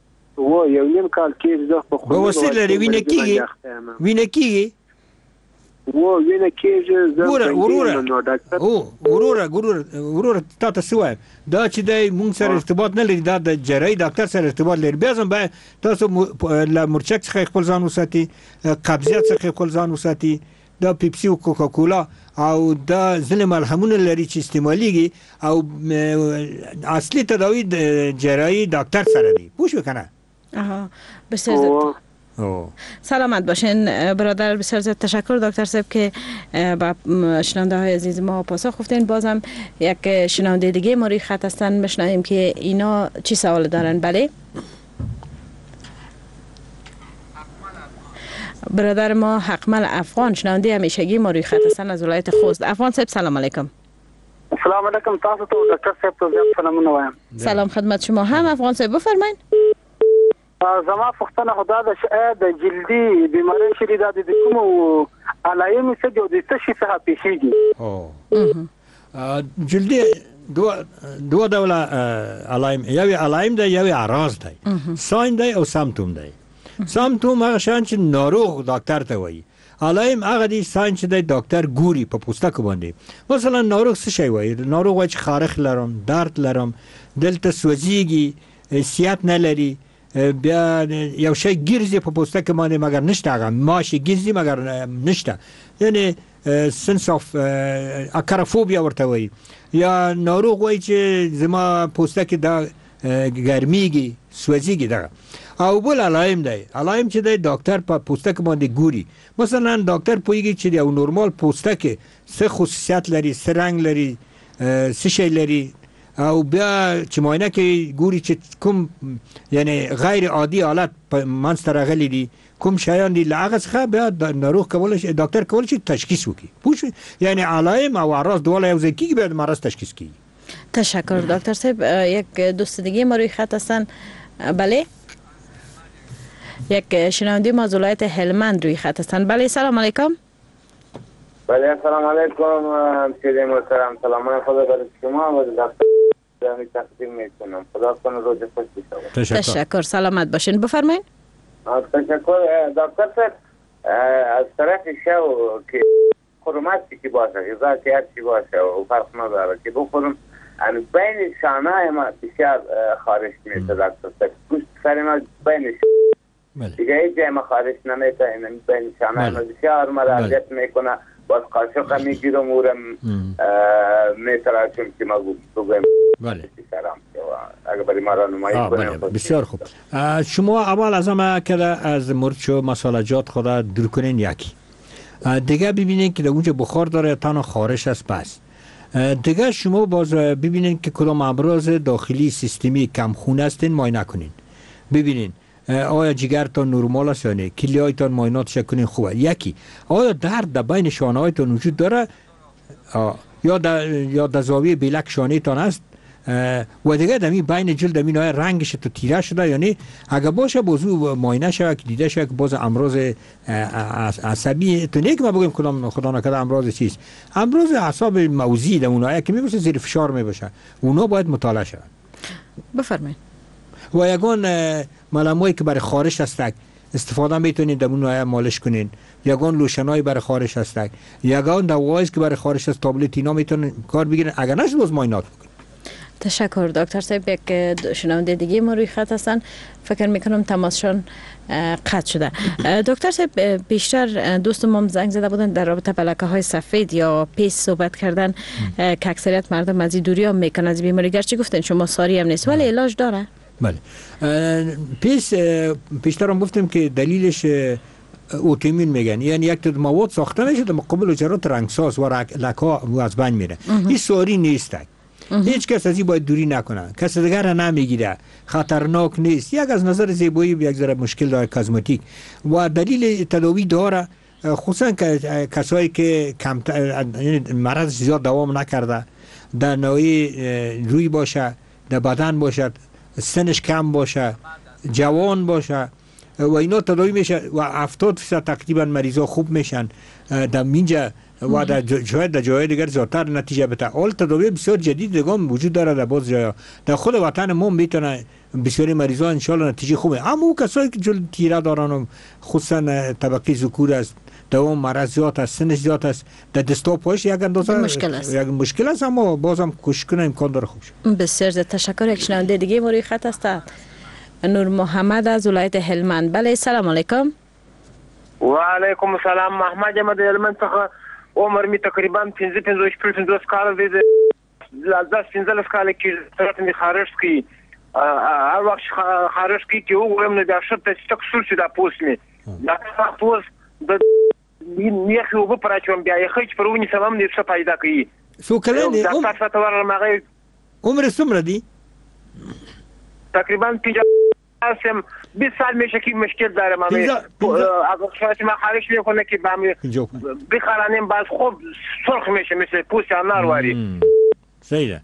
و یو نیم کال کې زه په خو بواسیر لري، وینه کیږي وینه کیږي و وینه کېږي زه وروره وروره نو ډاکټر او وروره وروره وروره تا ته سوای دا چې د مونږ سره ارتباط نه لري دا د جراحي ډاکټر سره ارتباط لري بیا ځم به تاسو له مرچک څخه خپل ځان وساتي قبضیت څخه خپل ځان وساتي دا پیپسي او کوکاکولا او دا ځنې ملهمونه لري چې استعماليږي او اصلي تداوی د جراحي ډاکټر سره دی پوه شو کنه آها بسیار سلامت باشین برادر. بسیار زیاد تشکر دکتر صاحب که با شنونده های عزیز ما پاسخ گفتین. بازم یک شنونده دیگه ما روی خط هستن بشنویم که اینا چی سوال دارن. بله برادر ما حقمل افغان شنونده همیشگی ما روی خط هستن از ولایت خوست. افغان صاحب سلام علیکم. سلام علیکم تاسو ته دکتر صاحب ته زیات سلامونه وایم. سلام خدمت شما هم افغان صاحب بفرمایئ. زما پوښتنه خدا د د جلدي بیماری شری د کوم علایم څه د څه شي څخه پیښیږي؟ او جلدي دو دو ډول علایم یو علایم دی یو اعراض دی ساین دی او سمپتوم دی. سمپتوم هغه شان چې ناروغ ډاکټر ته وایي. علایم هغه دی ساین چې دی ډاکټر ګوري په پوستکو باندې. مثلا ناروغ څه شي وایي؟ ناروغ وایي چې خارښ لرم، درد لرم، دلته سوځيږي، سیات نه لري، بیا یو شی ګرځي په پوستکو باندې مګر نشته، هغه ماشي ګرځي مګر نشته، یعنی سنس اف اکرافوبیا ورته وایي. یا ناروغ وایي چې زما پوستکی دا ګرمیږي سوځيږي. دا او بل علایم دی. علایم چې دی ډاکټر په پوستک باندې ګوري. مثلا ډاکټر پوهیږي چې یو نورمال پوستک څه خصوصیت لري، څه رنگ لري، څه شی لري، او بیا چې معاینه کې ګوري چې کوم یعنی غیر عادي حالت منځ ته راغلي دي، کوم شیان دي، هغه څخه بیا ناروغ کولای شي ډاکټر کولای شي تشخیص وکړي. پوه یعنی علایم او اعراض دواړه یو ځای کېږي، بیا مرض تشخیص کیږي. تشکر دکتر صاحب. یک دوست دیگه ما روی خط هستن. بله یک شنونده ما از ولایت هلمند روی خط هستن. بله سلام علیکم. بله سلام علیکم سیدی محترم. سلام خدا بر شما و دکتر دمی تقدیم میکنم. خدا کنه روز خوش بشه. تشکر سلامت باشین. بفرمایید. تشکر دکتر صاحب. از طرف شو که خرماتی که باشه غذا که هر چی باشه و فرق نداره که بخورم ان بین شانه ما بسیار خارش میشه دکتر صاحب. گوشت سر ما بینش دیگه هیچ جای ما خارش نمیشه، این بین شانه ما بسیار مراجعت میکنه. باز قاشق میگیرم اورم میتراشم که ما بگویم بله اگه برای ما رانمایی کنیم. بسیار خوب. شما اول از همه که از مرچ و مسالجات خدا دور کنین یکی دیگه ببینین که در اونجا بخار داره تنها خارش است. پس دیگه شما باز ببینین که کدام امراض داخلی سیستمی کم خون هستین معاینه کنین، ببینین آیا جگرتان نرمال است یا نه، کلیهایتان معایناتش کنین خوبه. یکی آیا درد در بین شانه هایتان وجود داره یا در یا در زاویه بلک شانه تان است و دیگه دمی بین جلد دمین های رنگش تو تیره شده یا نه. اگه باشه بازو معاینه شود که دیده شود که باز امراض عصبی تو نه که ما بگیم کدام خدا نکرده امراض چیست، امراض اعصاب موضعی دمون که میباشه زیر فشار میباشه، اونا باید مطالعه شود. بفرمایید. و یگان ملموی که برای خارش هستک استفاده میتونین دمون های مالش کنین، یگان لوشنای برای خارش هستک، یگان دوایی که برای خارش هست تابلت اینا میتونین کار بگیرن. اگر نشد باز معاینات بکنین. تشکر دکتر صاحب. یک شنونده دیگه ما روی خط هستن، فکر میکنم تماسشان قطع شده. دکتر صاحب بیشتر دوست ما زنگ زده بودن در رابطه با لکه های سفید یا پیس صحبت کردن که اکثریت مردم از دوری هم میکنن از بیماری، گرچه گفتن شما ساری هم نیست ولی علاج داره. بله پیس پیشتر هم گفتیم که دلیلش اوتیمین میگن، یعنی یک تا مواد ساخته میشه در مقابل جرات رنگساز و لکه از بین میره. این ساری نیست، هیچ کس از این باید دوری نکنه، کس دیگر را نمیگیره، خطرناک نیست، یک از نظر زیبایی یک ذره مشکل داره کازمتیک و دلیل تداوی داره، خصوصا که کسایی که کم یعنی مرض زیاد دوام نکرده، در نوعی روی باشه، در بدن باشه، سنش کم باشه، جوان باشه و اینا تداوی میشه و هفتاد درصد تقریبا مریضا خوب میشن. در اینجا و در شاید در جای دیگر زیادتر نتیجه بده. اول تداوی بسیار جدید دیگه وجود داره در بعض جاها. در خود وطن ما میتونه بسیاری مریضان ان شاء الله نتیجه خوبه. اما اون کسایی که جلد تیره دارن خصوصا طبقه ذکور است، دوام مرض زیاد است، سن زیاد است، در دست و پاش یک اندازه مشکل است. یک مشکل است، اما بازم کوشش کنه امکان داره خوب شه. بسیار زیاد تشکر. یک شنونده دیگه موری خط است. نور محمد از ولایت هلمند. بله سلام علیکم. و علیکم السلام. محمد احمد هلمند څخه عمر می تقریبا پنځه پنځه شپږ پنځه کال دی. لازم پنځه کال کې ترته می خارج کی هر وخت خارج کی چې وګورم نو دا شته چې تکسر شي دا پوس می دا پوس د نیخ یو په پراچوم بیا یې خېچ پرونی سلام دې څه پیدا کوي. سو کله دی دا تاسو ته ورته مغه عمر څومره دی؟ تقریبا پنځه بیست سال میشه که مشکل دارم. اما اگر شاید ما خارج میکنه که با می بخارانیم باز خوب سرخ میشه مثل پوست انار واری. صحیح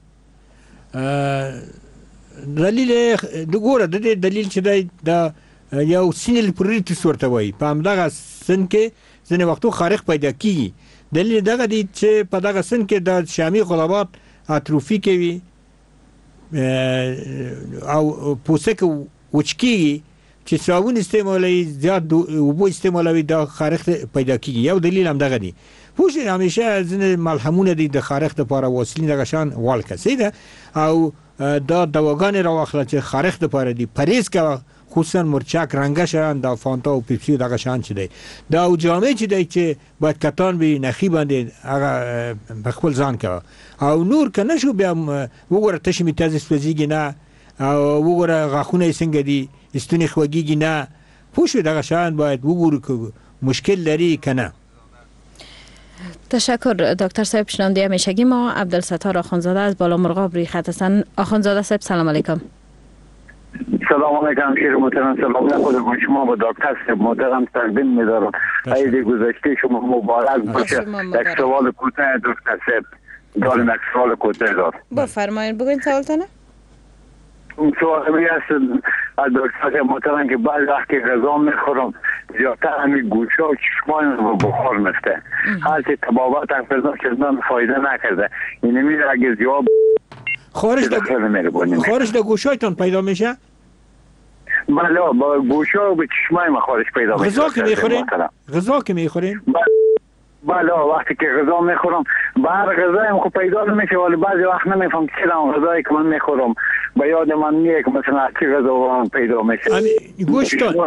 دلیل دګوره د دې دلیل چې دا یو سینل پریټس ورته وایي په همدغه سن کې ځینې وختو خارق پیدا کیږي. دلیل دغه دی چې په دغه سن کې د شامي غلبات اتروفي کوي او پوسک وچکی چې صابون استعمالوي زیات اوبو استعمالوي دا خارق پیدا کیږي. یو دلیل هم دغه دی. پوښ همیشه ځینې ملهمونه دي د خارق لپاره واسلین دغه شان والکه سیده او دا دواګانې راوخله چې خارق لپاره دي پرهیز کوه، خصوصا مرچک رنگش هم دا فانتا و پیپسی دغه شان چې دی. دا او جامې چې دی چې باید کتان به نخی باندې هغه په خپل ځان کوه او نور که نشو بیا وګوره تش می تازه سوځيږي نه او وګوره غاښونه څنګه دي استونی خوږیږي نه. پوښ دغه شان باید وګورو که مشکل لري کنه. تشکر دکتر صاحب. شنونده همیشگی ما عبدالستار آخوندزاده از بالا مرغاب روی خط هستن. آخوندزاده صاحب سلام علیکم. سلام علیکم شیر محترم. سلام خود شما با دکتر صاحب محترم تقدیم می‌دارم. عید گذشته شما مبارک باشه. یک سوال کوتاه دکتر صاحب دارم. یک سوال کوتاه دارم. بفرمایید بگوین سوالتونه. سوال می است از دکتر محترم که بعض وقتی غذا میخورم زیادتر همین گوشه و چشمان رو بخار میفته. حالت تبابت هم فردا چندان فایده نکرده. اینه میره اگه زیاد خارج ده خارج ده گوشایتون پیدا میشه؟ بله با گوشه و به چشمای ما خارج پیدا میشه. غذا که میخورین؟ غذا که میخورین؟ بله وقتی که غذا میخورم بر غذای هم خوب پیدا نمیشه ولی بعضی وقت نمیفهم چرا غذایی که من میخورم به یاد من میاد که مثلا از چه غذا پیدا میشه. امی گوشتان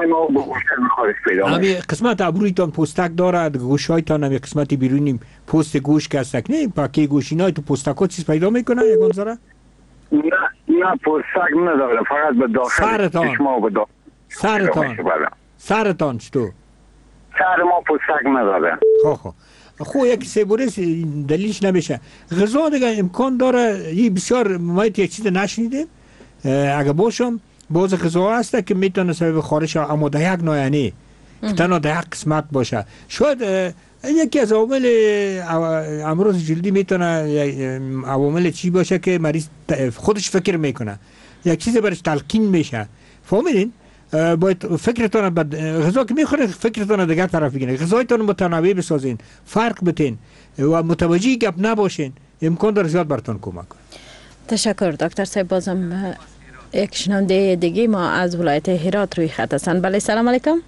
امی قسمت ابرویتان پوستک داره گوشایتان هم قسمت بیرونی پوست گوش که هستک نه پاکی گوشینای تو پوستکا چیز پیدا میکنه یگان زاره؟ نه نه پوستک نداره فقط به داخل سرتان چشما به داخل سرتان سرتان چطور؟ سر ما پوستک نداره. خب خب خو یک سیبوریس دلیلش نمیشه. غذا دیگه امکان داره یه بسیار مایت یک چیز نشنیدیم اگه باشم باز غذا هسته که میتونه سبب خارش اما در یک نوعنی که تنها در یک قسمت باشه. شاید یکی از عوامل امراض جلدی میتونه عوامل چی باشه که مریض خودش فکر میکنه یک چیز برش تلقین میشه. فهمیدین؟ باید فکرتون بد غذا که میخوره فکرتون دیگر طرف بگیرین. غذایتون متنوع بسازین، فرق بتین و متوجه گپ نباشین. امکان داره زیاد براتون کمک کنه. تشکر دکتر صاحب. بازم یک شنونده دیگه ما از ولایت هرات روی خط هستن. بله سلام علیکم.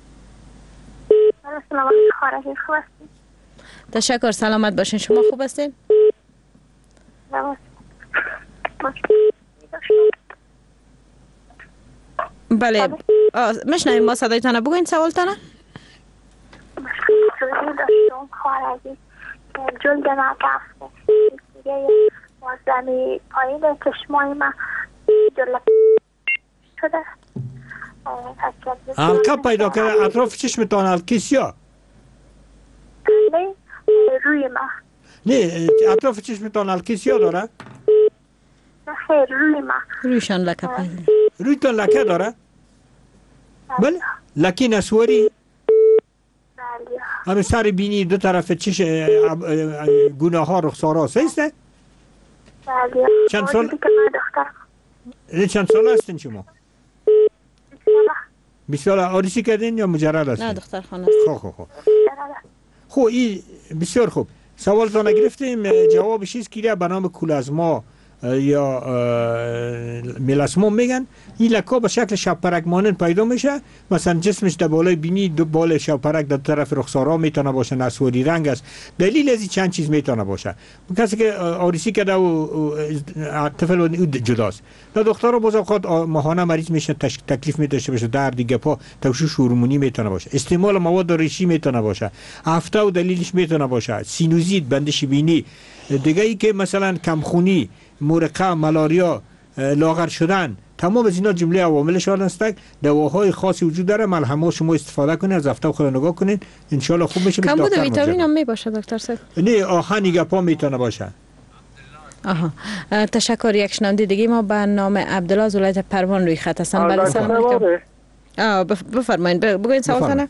سلام علیکم خارجی خوب هستین؟ تشکر سلامت باشین. شما خوب هستین؟ بله مشنویم ما صدایتانه. بگوین سوالتانه. مشکلی داشتم خارجی جلد من رفته دیگه وزنی پایین چشمای من جلد شده حلقه پیدا کرده اطراف چشمتان حلقه سیاه؟ نه روی من. نه اطراف چشمتان حلقه سیاه داره؟ نه خیر روی من. رویشان لکه پیدا. رویتان لکه داره؟ بله لکه نسواری؟ بله. همه سر بینی دو طرف چش گناه ها رخسار ها سیسته؟ بله. چند سال؟ چند سال هستین شما؟ بیست سال. آریسی کردین یا مجرد هستین؟ نه دختر خانه است. خوب خوب خوب. خب این بسیار خوب. سوالتان گرفتیم جوابش است که به نام کولازما یا ملاسموم میگن. این لکه به شکل شبپرک مانند پیدا میشه، مثلا جسمش در بالای بینی دو بال شبپرک در طرف رخسارا میتونه باشه، نسواری رنگ است. دلیل از این چند چیز میتونه باشه. کسی که آریسی کرده و طفل او جداست. در دخترها باز اوقات ماهانه مریض میشه، تکلیف میداشته باشه، درد دیگه پا، تشویش هورمونی میتونه باشه، استعمال مواد ریشی میتونه باشه، هفته و دلیلش میتونه باشه، سینوزیت، بندش بینی. دیگه ای که مثلا کمخونی، مرقه، ملاریا، لاغر شدن، تمام از اینا جمله عواملشان هستند. دواهای خاصی وجود داره، ملهم‌ها شما استفاده کنید، از هفته خود نگاه کنید، ان شاء الله خوب میشه. کمبود ویتامین هم می باشه دکتر صاحب؟ نه، آهن گپا میتونه باشه. آها، تشکر. یک شنونده دیگه ما به نام عبدالله از ولایت پروان روی خط هستن. بله سلام علیکم. آ بفرمایید، بگوین سوالتونه.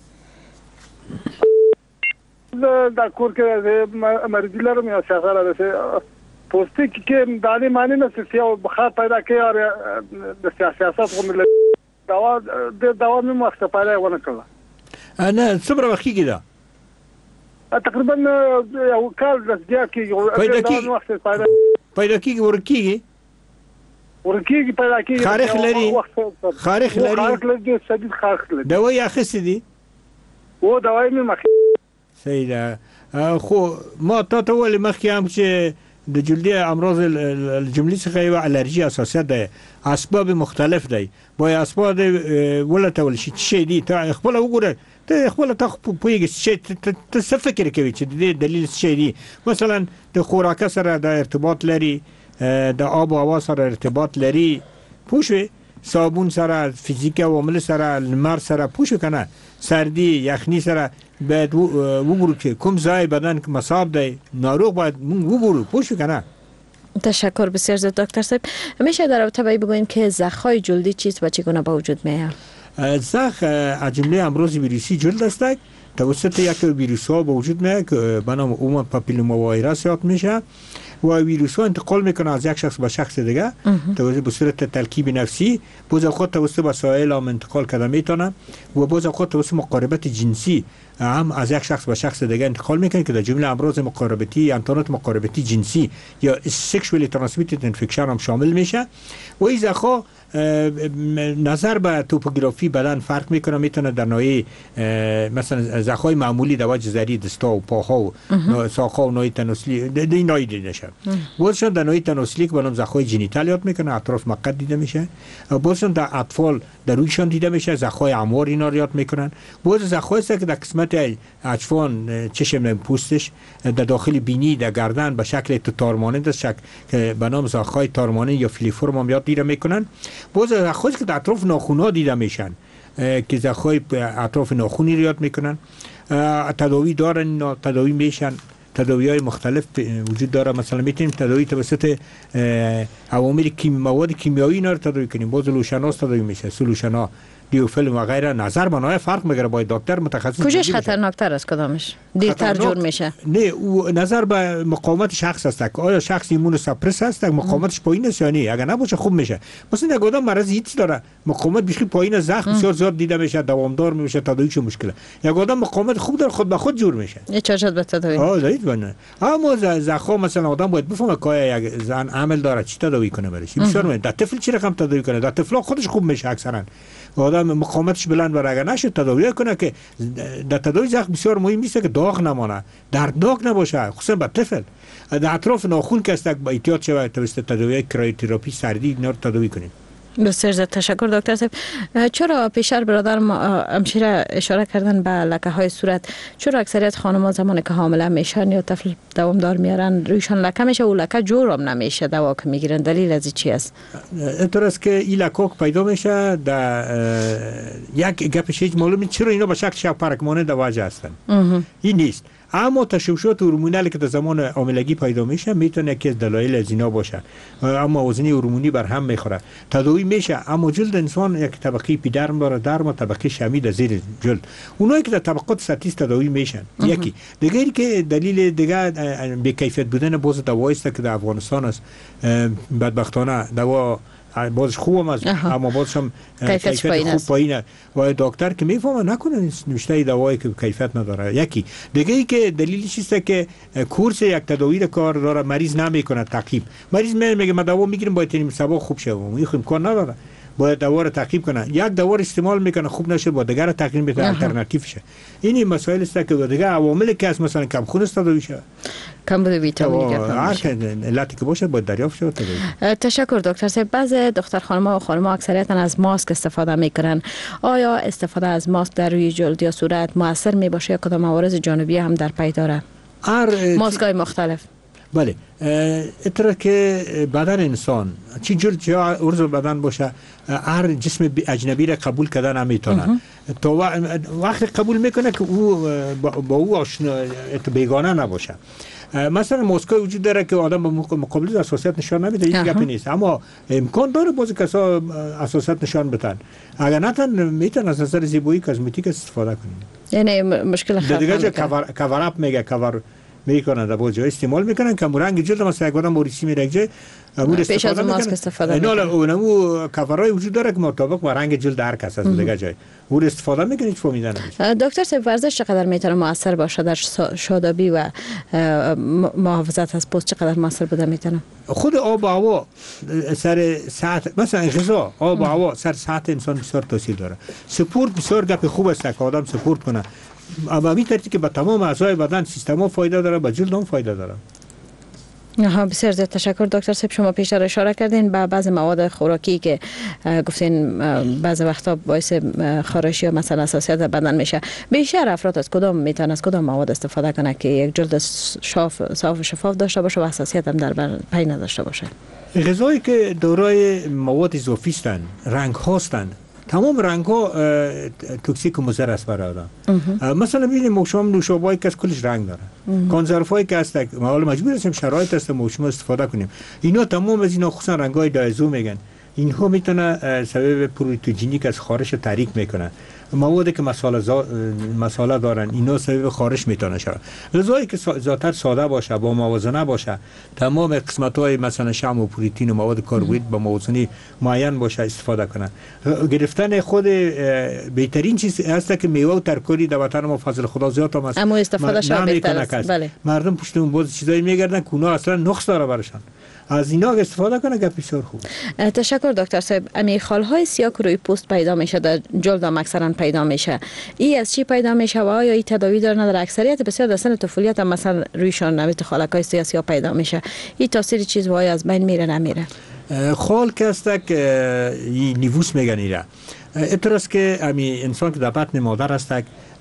در کور که مریضی لرم یا شغال است، پوستی که دانی معنی نست یا بخار پیدا که یا سیاست خود دوا دوا می وقت پیدا ونه کلا. نه صبر وقتی کیدا. تقریبا یو کال دستیا کی پیدا کی پیدا کی ورکی ورکی پیدا کی خارخ لري خارخ لري خارخ لري شدید خارخ لري. دوا اخیستی دی؟ او دوای می مخ سیده. خو ما تا ته ول مخکې هم چې د جلدي امراض الجملي څخه یو الرجي اساسیت ده، اسباب مختلف دي، باید اسباب ولته ول شي شي دي ته خپل وګوره، ته خپل ته پوهیږي چې ته څه فکر کوي چې د دلیل شي دي. مثلا د خوراک سره د ارتباط لري، د آب و هوا سره ارتباط لري، پوښوي صابون سره، فیزیک عوامل سره، لمر سره، پوښو کنه، سردی یخنی سره باید وګورو که کوم ځای بدن که مصاب دی، ناروغ باید وګورو، پوښو کنه. تشکر بسیار زیاد دکتر صاحب. میشه در رابطه با این بگوین که زخم‌های جلدی چیست و چگونه به وجود میاد؟ زخم از جمله امراض ویروسی جلد است، توسط یک ویروس ها به وجود میاد که به نام عموما پاپیلوما ویروس یاد میشه و ویروس ها انتقال میکنه از یک شخص به شخص دیگه توسط به صورت ترکیب نفسی، بعضی اوقات توسط وسایل هم انتقال کرده میتونه و بعضی اوقات توسط مقاربت جنسی هم از یک شخص به شخص دیگه انتقال میکنه که در جمله امراض مقاربتی، امتحانات مقاربتی جنسی یا sexually transmitted infection هم شامل میشه. و این زخم نظر به توپوگرافی بدن فرق میکنه، میتونه در نوع مثلا زخم‌های معمولی در وجه ذری دستا و پاها و ساق‌ها و نوع تناسلی دی نوعی دیده میشه. بازشون در نوع تناسلی که بنام زخم‌های جنیتال یاد میکنه، اطراف مقد دیده میشه. بازشون در اطفال در رویشان دیده میشه، زخم‌های اموار اینا رو یاد میکنن. باز زخم‌هایی که در قسمت اجفان چشم پوستش در داخل بینی در گردن به شکل تارمانند است، شکل که به نام زخم‌های تارمانند یا فیلیفورم هم یاد دیده میکنن. باز زخم‌هایی که در اطراف ناخن‌ها دیده میشن که زخم‌های اطراف ناخنی رو یاد میکنن. تداوی دارن، تداوی میشن، تداوی‌های مختلف وجود داره. مثلا میتونیم تداوی توسط عوامل کیمی، مواد کیمیایی اینا رو تداوی کنیم. باز لوشن‌ها تداوی میشه، سولوشن‌ها، دیوفیلم و غیره. نظر بنای فرق میگیره، باید دکتر متخصص. کجاش خطرناکتر است کدامش؟ دیرتر جور میشه؟ نه، او نظر به مقاومت شخص است که آیا شخص ایمون سپرس است، مقاومتش پایین است یا نه. اگر نباشه خوب میشه. مثلا یک آدم مرض ایدز داره، مقاومت بیخی پایین، زخم بسیار زیاد دیده میشه، دوامدار میشه، تداویش مشکله. یک آدم مقاومت خوب داره، خود به خود جور میشه. اجازه به تداوی. آه زید بنه. اما زخم مثلا آدم باید بفهمه که یک زن عامل داره چی تداوی کنه برش. بسیار مهم. در طفل چی رقم تداوی کنه؟ در طفلا خودش خوب میشه اکثرا. آدم مقاومتش بلند بر اگر نشه تداوی کنه که در تداوی زخم بسیار مهم است که داغ نمانه، دردناک نباشه، خصوصا به طفل. در اطراف ناخن که است با احتیاط شود توسط تداوی کرایوتراپی سردی اینا رو تداوی کنیم. بسیار زیاد تشکر دکتر صاحب. چرا پیشتر برادر همشیره اشاره کردن به لکه های صورت، چرا اکثریت خانم‌ها زمانی که حامله میشن یا طفل دوامدار میارن رویشان لکه میشه و لکه جورم نمیشه دوا که میگیرن؟ دلیل از چی است؟ اینطور است که این لکه پیدا میشه در یک گپش هیچ معلوم نیست چرا اینا به شکل شبپرک مانند واژه هستن. این نیست. اما تشوشات هورمونالی که در زمان حاملگی پیدا میشه میتونه یکی از دلایل از اینا باشه. اما وزنی هورمونی بر هم میخوره، تداوی میشه. اما جلد انسان یک طبقه اپیدرم داره، درم و طبقه شمی در زیر جلد. اونایی که در طبقات سطحی تداوی میشن یکی. دیگری که دلیل دیگه بی کیفیت بودن باز دوایی است که در افغانستان است بدبختانه دوا بازش خوب است اما بازش هم کیفیت خوب پایینه و دکتر که میفهمه نکنه نوشته دوایی که کیفیت نداره. یکی دیگه ای که دلیلش است که کورس یک تداوی کار داره مریض نمیکنه تعقیب. مریض میگه ما دوا میگیریم باید این سبا خوب شه این امکان نداره. باید دوا رو تعقیب کنه. یک دوا رو استعمال میکنه خوب نشه با دیگر تعقیب میکنه الटरनेटیو شه. این مسائل است که دیگه عوامل که است مثلا کم خون است تداوی شه. کم بود ویتامین هر که علتی که باشه باید دریافت شه تداوی. تشکر دکتر صاحب. بعض دختر خانم‌ها و خانم‌ها اکثریتا از ماسک استفاده میکنن. آیا استفاده از ماسک در روی جلد یا صورت موثر می باشه یا کدام عوارض جانبی هم در پی داره؟ ماسک‌های مختلف. بله اطلاع که بدن انسان چی جلد یا عرض بدن باشه هر جسم اجنبی را قبول کردن نمیتونه تا وقت قبول میکنه که او با او آشنا بیگانه نباشه. مثلا ماسک وجود داره که آدم به مقابل اساسیت نشان نمیده این گپی نیست اما امکان داره بعضی کسا اساسیت نشان بدن اگر نتن میتونن از نظر زیبایی کosmetik استفاده کنن. یعنی مشکل خفه دیگه کاور کاور اپ میگه کاور میکنن در باجا استعمال میکنن که رنگ جلد مثلا یک آدم موریسی میرگه امور استفاده میکنن استفاده نه نه اونمو کاورای وجود داره که مطابق با رنگ جلد هر کس از دیگه جای اون استفاده میکنید فهمیدن نمیشه. دکتر صاحب ورزش چقدر میتونه موثر باشه در شادابی و محافظت از پوست چقدر موثر بوده میتونه؟ خود آب و هوا سر ساعت مثلا غذا آب و هوا سر ساعت انسان بسیار تاثیر داره. سپورت بسیار گپ خوب است که آدم سپورت کنه اما این ترتیب که به تمام اعضای بدن سیستم ها فایده داره به جلد هم فایده داره. ها بسیار زیاد تشکر دکتر صاحب. شما پیشتر اشاره کردین به بعض مواد خوراکی که گفتین بعض وقتا باعث خارشی یا مثلا حساسیت بدن میشه. بیشتر افراد از کدام میتونن از کدام مواد استفاده کنه که یک جلد صاف صاف و شفاف داشته باشه و حساسیت هم در پی نداشته باشه؟ غذایی که دارای مواد اضافی هستند رنگ هستند تمام رنگ ها توکسیک و مضر است برای آدم. مثلا ببینید موشام نوشابه‌ای که از کلش رنگ داره کنزروایی که هست ما حالا مجبور هستیم شرایط هست موشام استفاده کنیم اینا تمام از اینا خصوصا رنگ‌های دایزو میگن اینها میتونه سبب پروتوژنیک از خارش تحریک میکنه. موادی که مساله زا... مساله دارن اینا سبب خارش میتونه شه. غذایی که ذاتاً ساده باشه با موازنه باشه تمام قسمت‌های مثلا شحم و پروتئین و مواد کربوهیدرات با موازنه معین باشه استفاده کنن. گرفتن خود بهترین چیز هست که میوه و ترکاری در وطن ما فضل خدا زیاد هم است اما استفاده شه بهتر است. بله. مردم پشت اون باز چیزایی میگردن که اونا اصلا نقص داره برشان از اینا استفاده کنه گپ بسیار خوب. تشکر دکتر صاحب. امی خالهای سیاه که روی پوست پیدا میشه در جلد هم اکثرا پیدا میشه این از چی پیدا میشه و آیا این تداوی داره؟ در اکثریت بسیار در سن طفولیت هم مثلا رویشان نویت خالکای سیاه سیاه پیدا میشه این تاثیر چیز و آیا از بین میره نمیره؟ خال که است که نیووس میگن ایره اعتراض که امی انسان که در بطن مادر است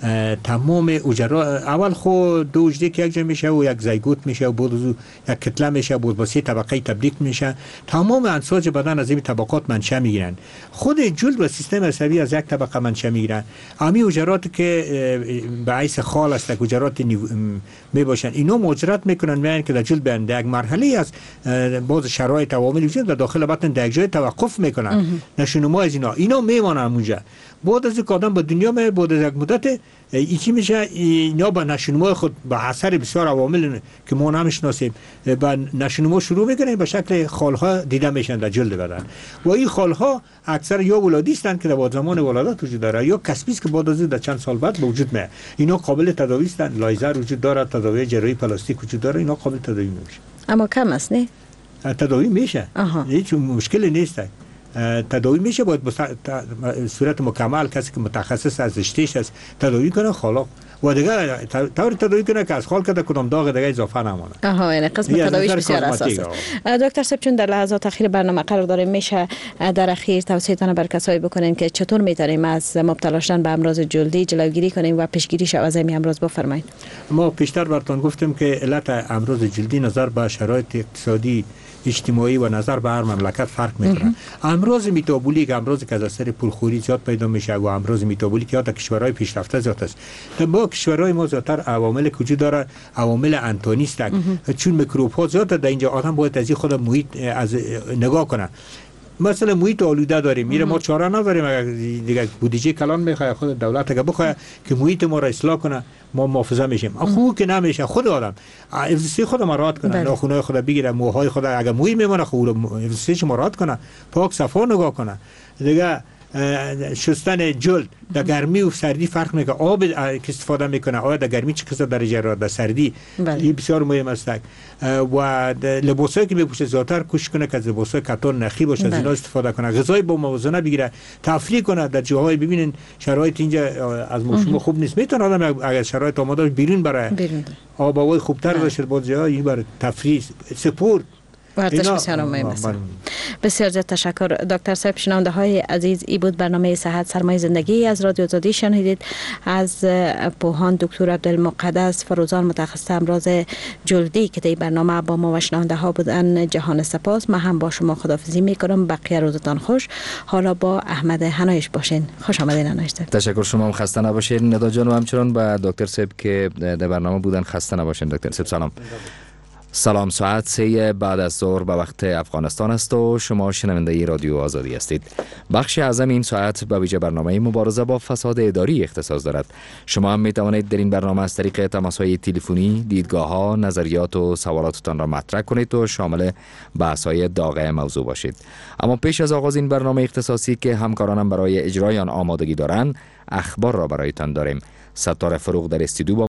تمام اجرا اول خود دو وجدی که یک جا میشه و یک زیگوت میشه و بود یک کتله میشه بود با سه طبقه تبدیل میشه تمام انساج بدن از این طبقات منشأ میگیرن. خود جلد و سیستم عصبی از یک طبقه منشأ میگیرن. امی اجرات که باعث خال است اجرات میباشن اینا مجرات میکنن میان که در جلد به یک مرحله از باز شرایط عوامل وجود در داخل بطن در یک جای توقف میکنن نشونما از اینا اینا میمونن اونجا بعد از یک آدم به دنیا میاد بعد از یک مدت یکی میشه اینا با نشونما خود با اثر بسیار عوامل که ما نمیشناسیم با نشونما شروع میکنه به شکل خالها دیده میشن در جلد بدن و این خالها اکثر یا ولادی هستند که در زمان ولادت وجود داره یا کسبی است که بعد از در چند سال بعد به وجود میاد. اینا قابل تداوی هستند. لایزر وجود داره تداوی جراحی پلاستیک وجود داره اینا قابل تداوی میشه اما کم است نه تداوی میشه هیچ مشکلی نیست تداوی میشه باید صورت مکمل کسی که متخصص از اشتیش است تداوی کنه خالا و دیگه طور تداوی کنه که از خال کده کدام داغ دیگه اضافه نمونه. آها یعنی قسم تداویش بسیار اساسی است. دکتر صاحب چون در لحظات اخیر برنامه قرار داریم میشه در اخیر توصیه‌تان بر کسایی بکنین که چطور میتونیم از مبتلا شدن به امراض جلدی جلوگیری کنیم و پیشگیری شو از این امراض بفرمایید. ما پیشتر براتون گفتیم که علت امراض جلدی نظر به شرایط اقتصادی اجتماعی و نظر به هر مملکت فرق میکنه. امراض متابولیک امراضی که از اثر پرخوری زیاد پیدا میشه و امراض متابولیک یا در کشورهای پیشرفته زیاد است. با کشورهای ما زیادتر عوامل وجود داره عوامل انتانی است چون میکروب ها زیاد در اینجا آدم باید از خود محیط از نگاه کنه. مثلا محیط آلوده داریم میره ما چاره نداریم اگر دیگه بودجه کلان میخواد خود دولت اگه بخواد که محیط ما را اصلاح کنه ما محافظه میشیم. خوب که نمیشه، خود آدم افزسی خود مراد کنه، ناخونای خود بگیره، موهای خود اگه موی میمونه خوب افزسی مراد کنه، پاک صفا نگاه کنه. دیگه شستن جلد در گرمی و سردی فرق میکنه. آب که استفاده میکنه آیا در گرمی چه قسمت درجه را، در سردی این بسیار مهم است. و لباسایی که میپوشه زیاتر کوشش کنه که از لباسای کتان نخی باشه، از اینا استفاده کنه. غذای با موازنه بگیره، تفریح کنه. در جاهای ببینین شرایط اینجا از موسم خوب نیست، میتونه آدم اگر شرایط آماده بیرون بره آب و هوای خوبتر باشه، با جاهای این برای تفریح سپورت ورزش بسیار مهم است. بسیار زیاد تشکر دکتر صاحب. شنونده های عزیز، ای بود برنامه صحت سرمایه زندگی از رادیو آزادی شنیدید از پوهان دکتر عبدالمقدس فروزان متخصص امراض جلدی که در برنامه با ما و شنونده ها بودن. جهان سپاس. من هم با شما خداحافظی میکنم. بقیه روزتان خوش. حالا با احمد هنایش باشین. خوش آمدین هنایش. تشکر، شما هم خسته نباشین. ندا جان و همچنان با دکتر صاحب که در برنامه بودن خسته نباشین. دکتر صاحب سلام. سلام، ساعت سه بعد از ظهر به وقت افغانستان است و شما شنونده رادیو آزادی هستید. بخش اعظم این ساعت به ویژه برنامه مبارزه با فساد اداری اختصاص دارد. شما هم می توانید در این برنامه از طریق تماس‌های تلفنی دیدگاه‌ها، نظریات و سوالاتتان را مطرح کنید و شامل بحث‌های داغ موضوع باشید. اما پیش از آغاز این برنامه اختصاصی که همکارانم برای اجرای آن آمادگی دارند، اخبار را برایتان داریم. ستاره فروغ در استودیو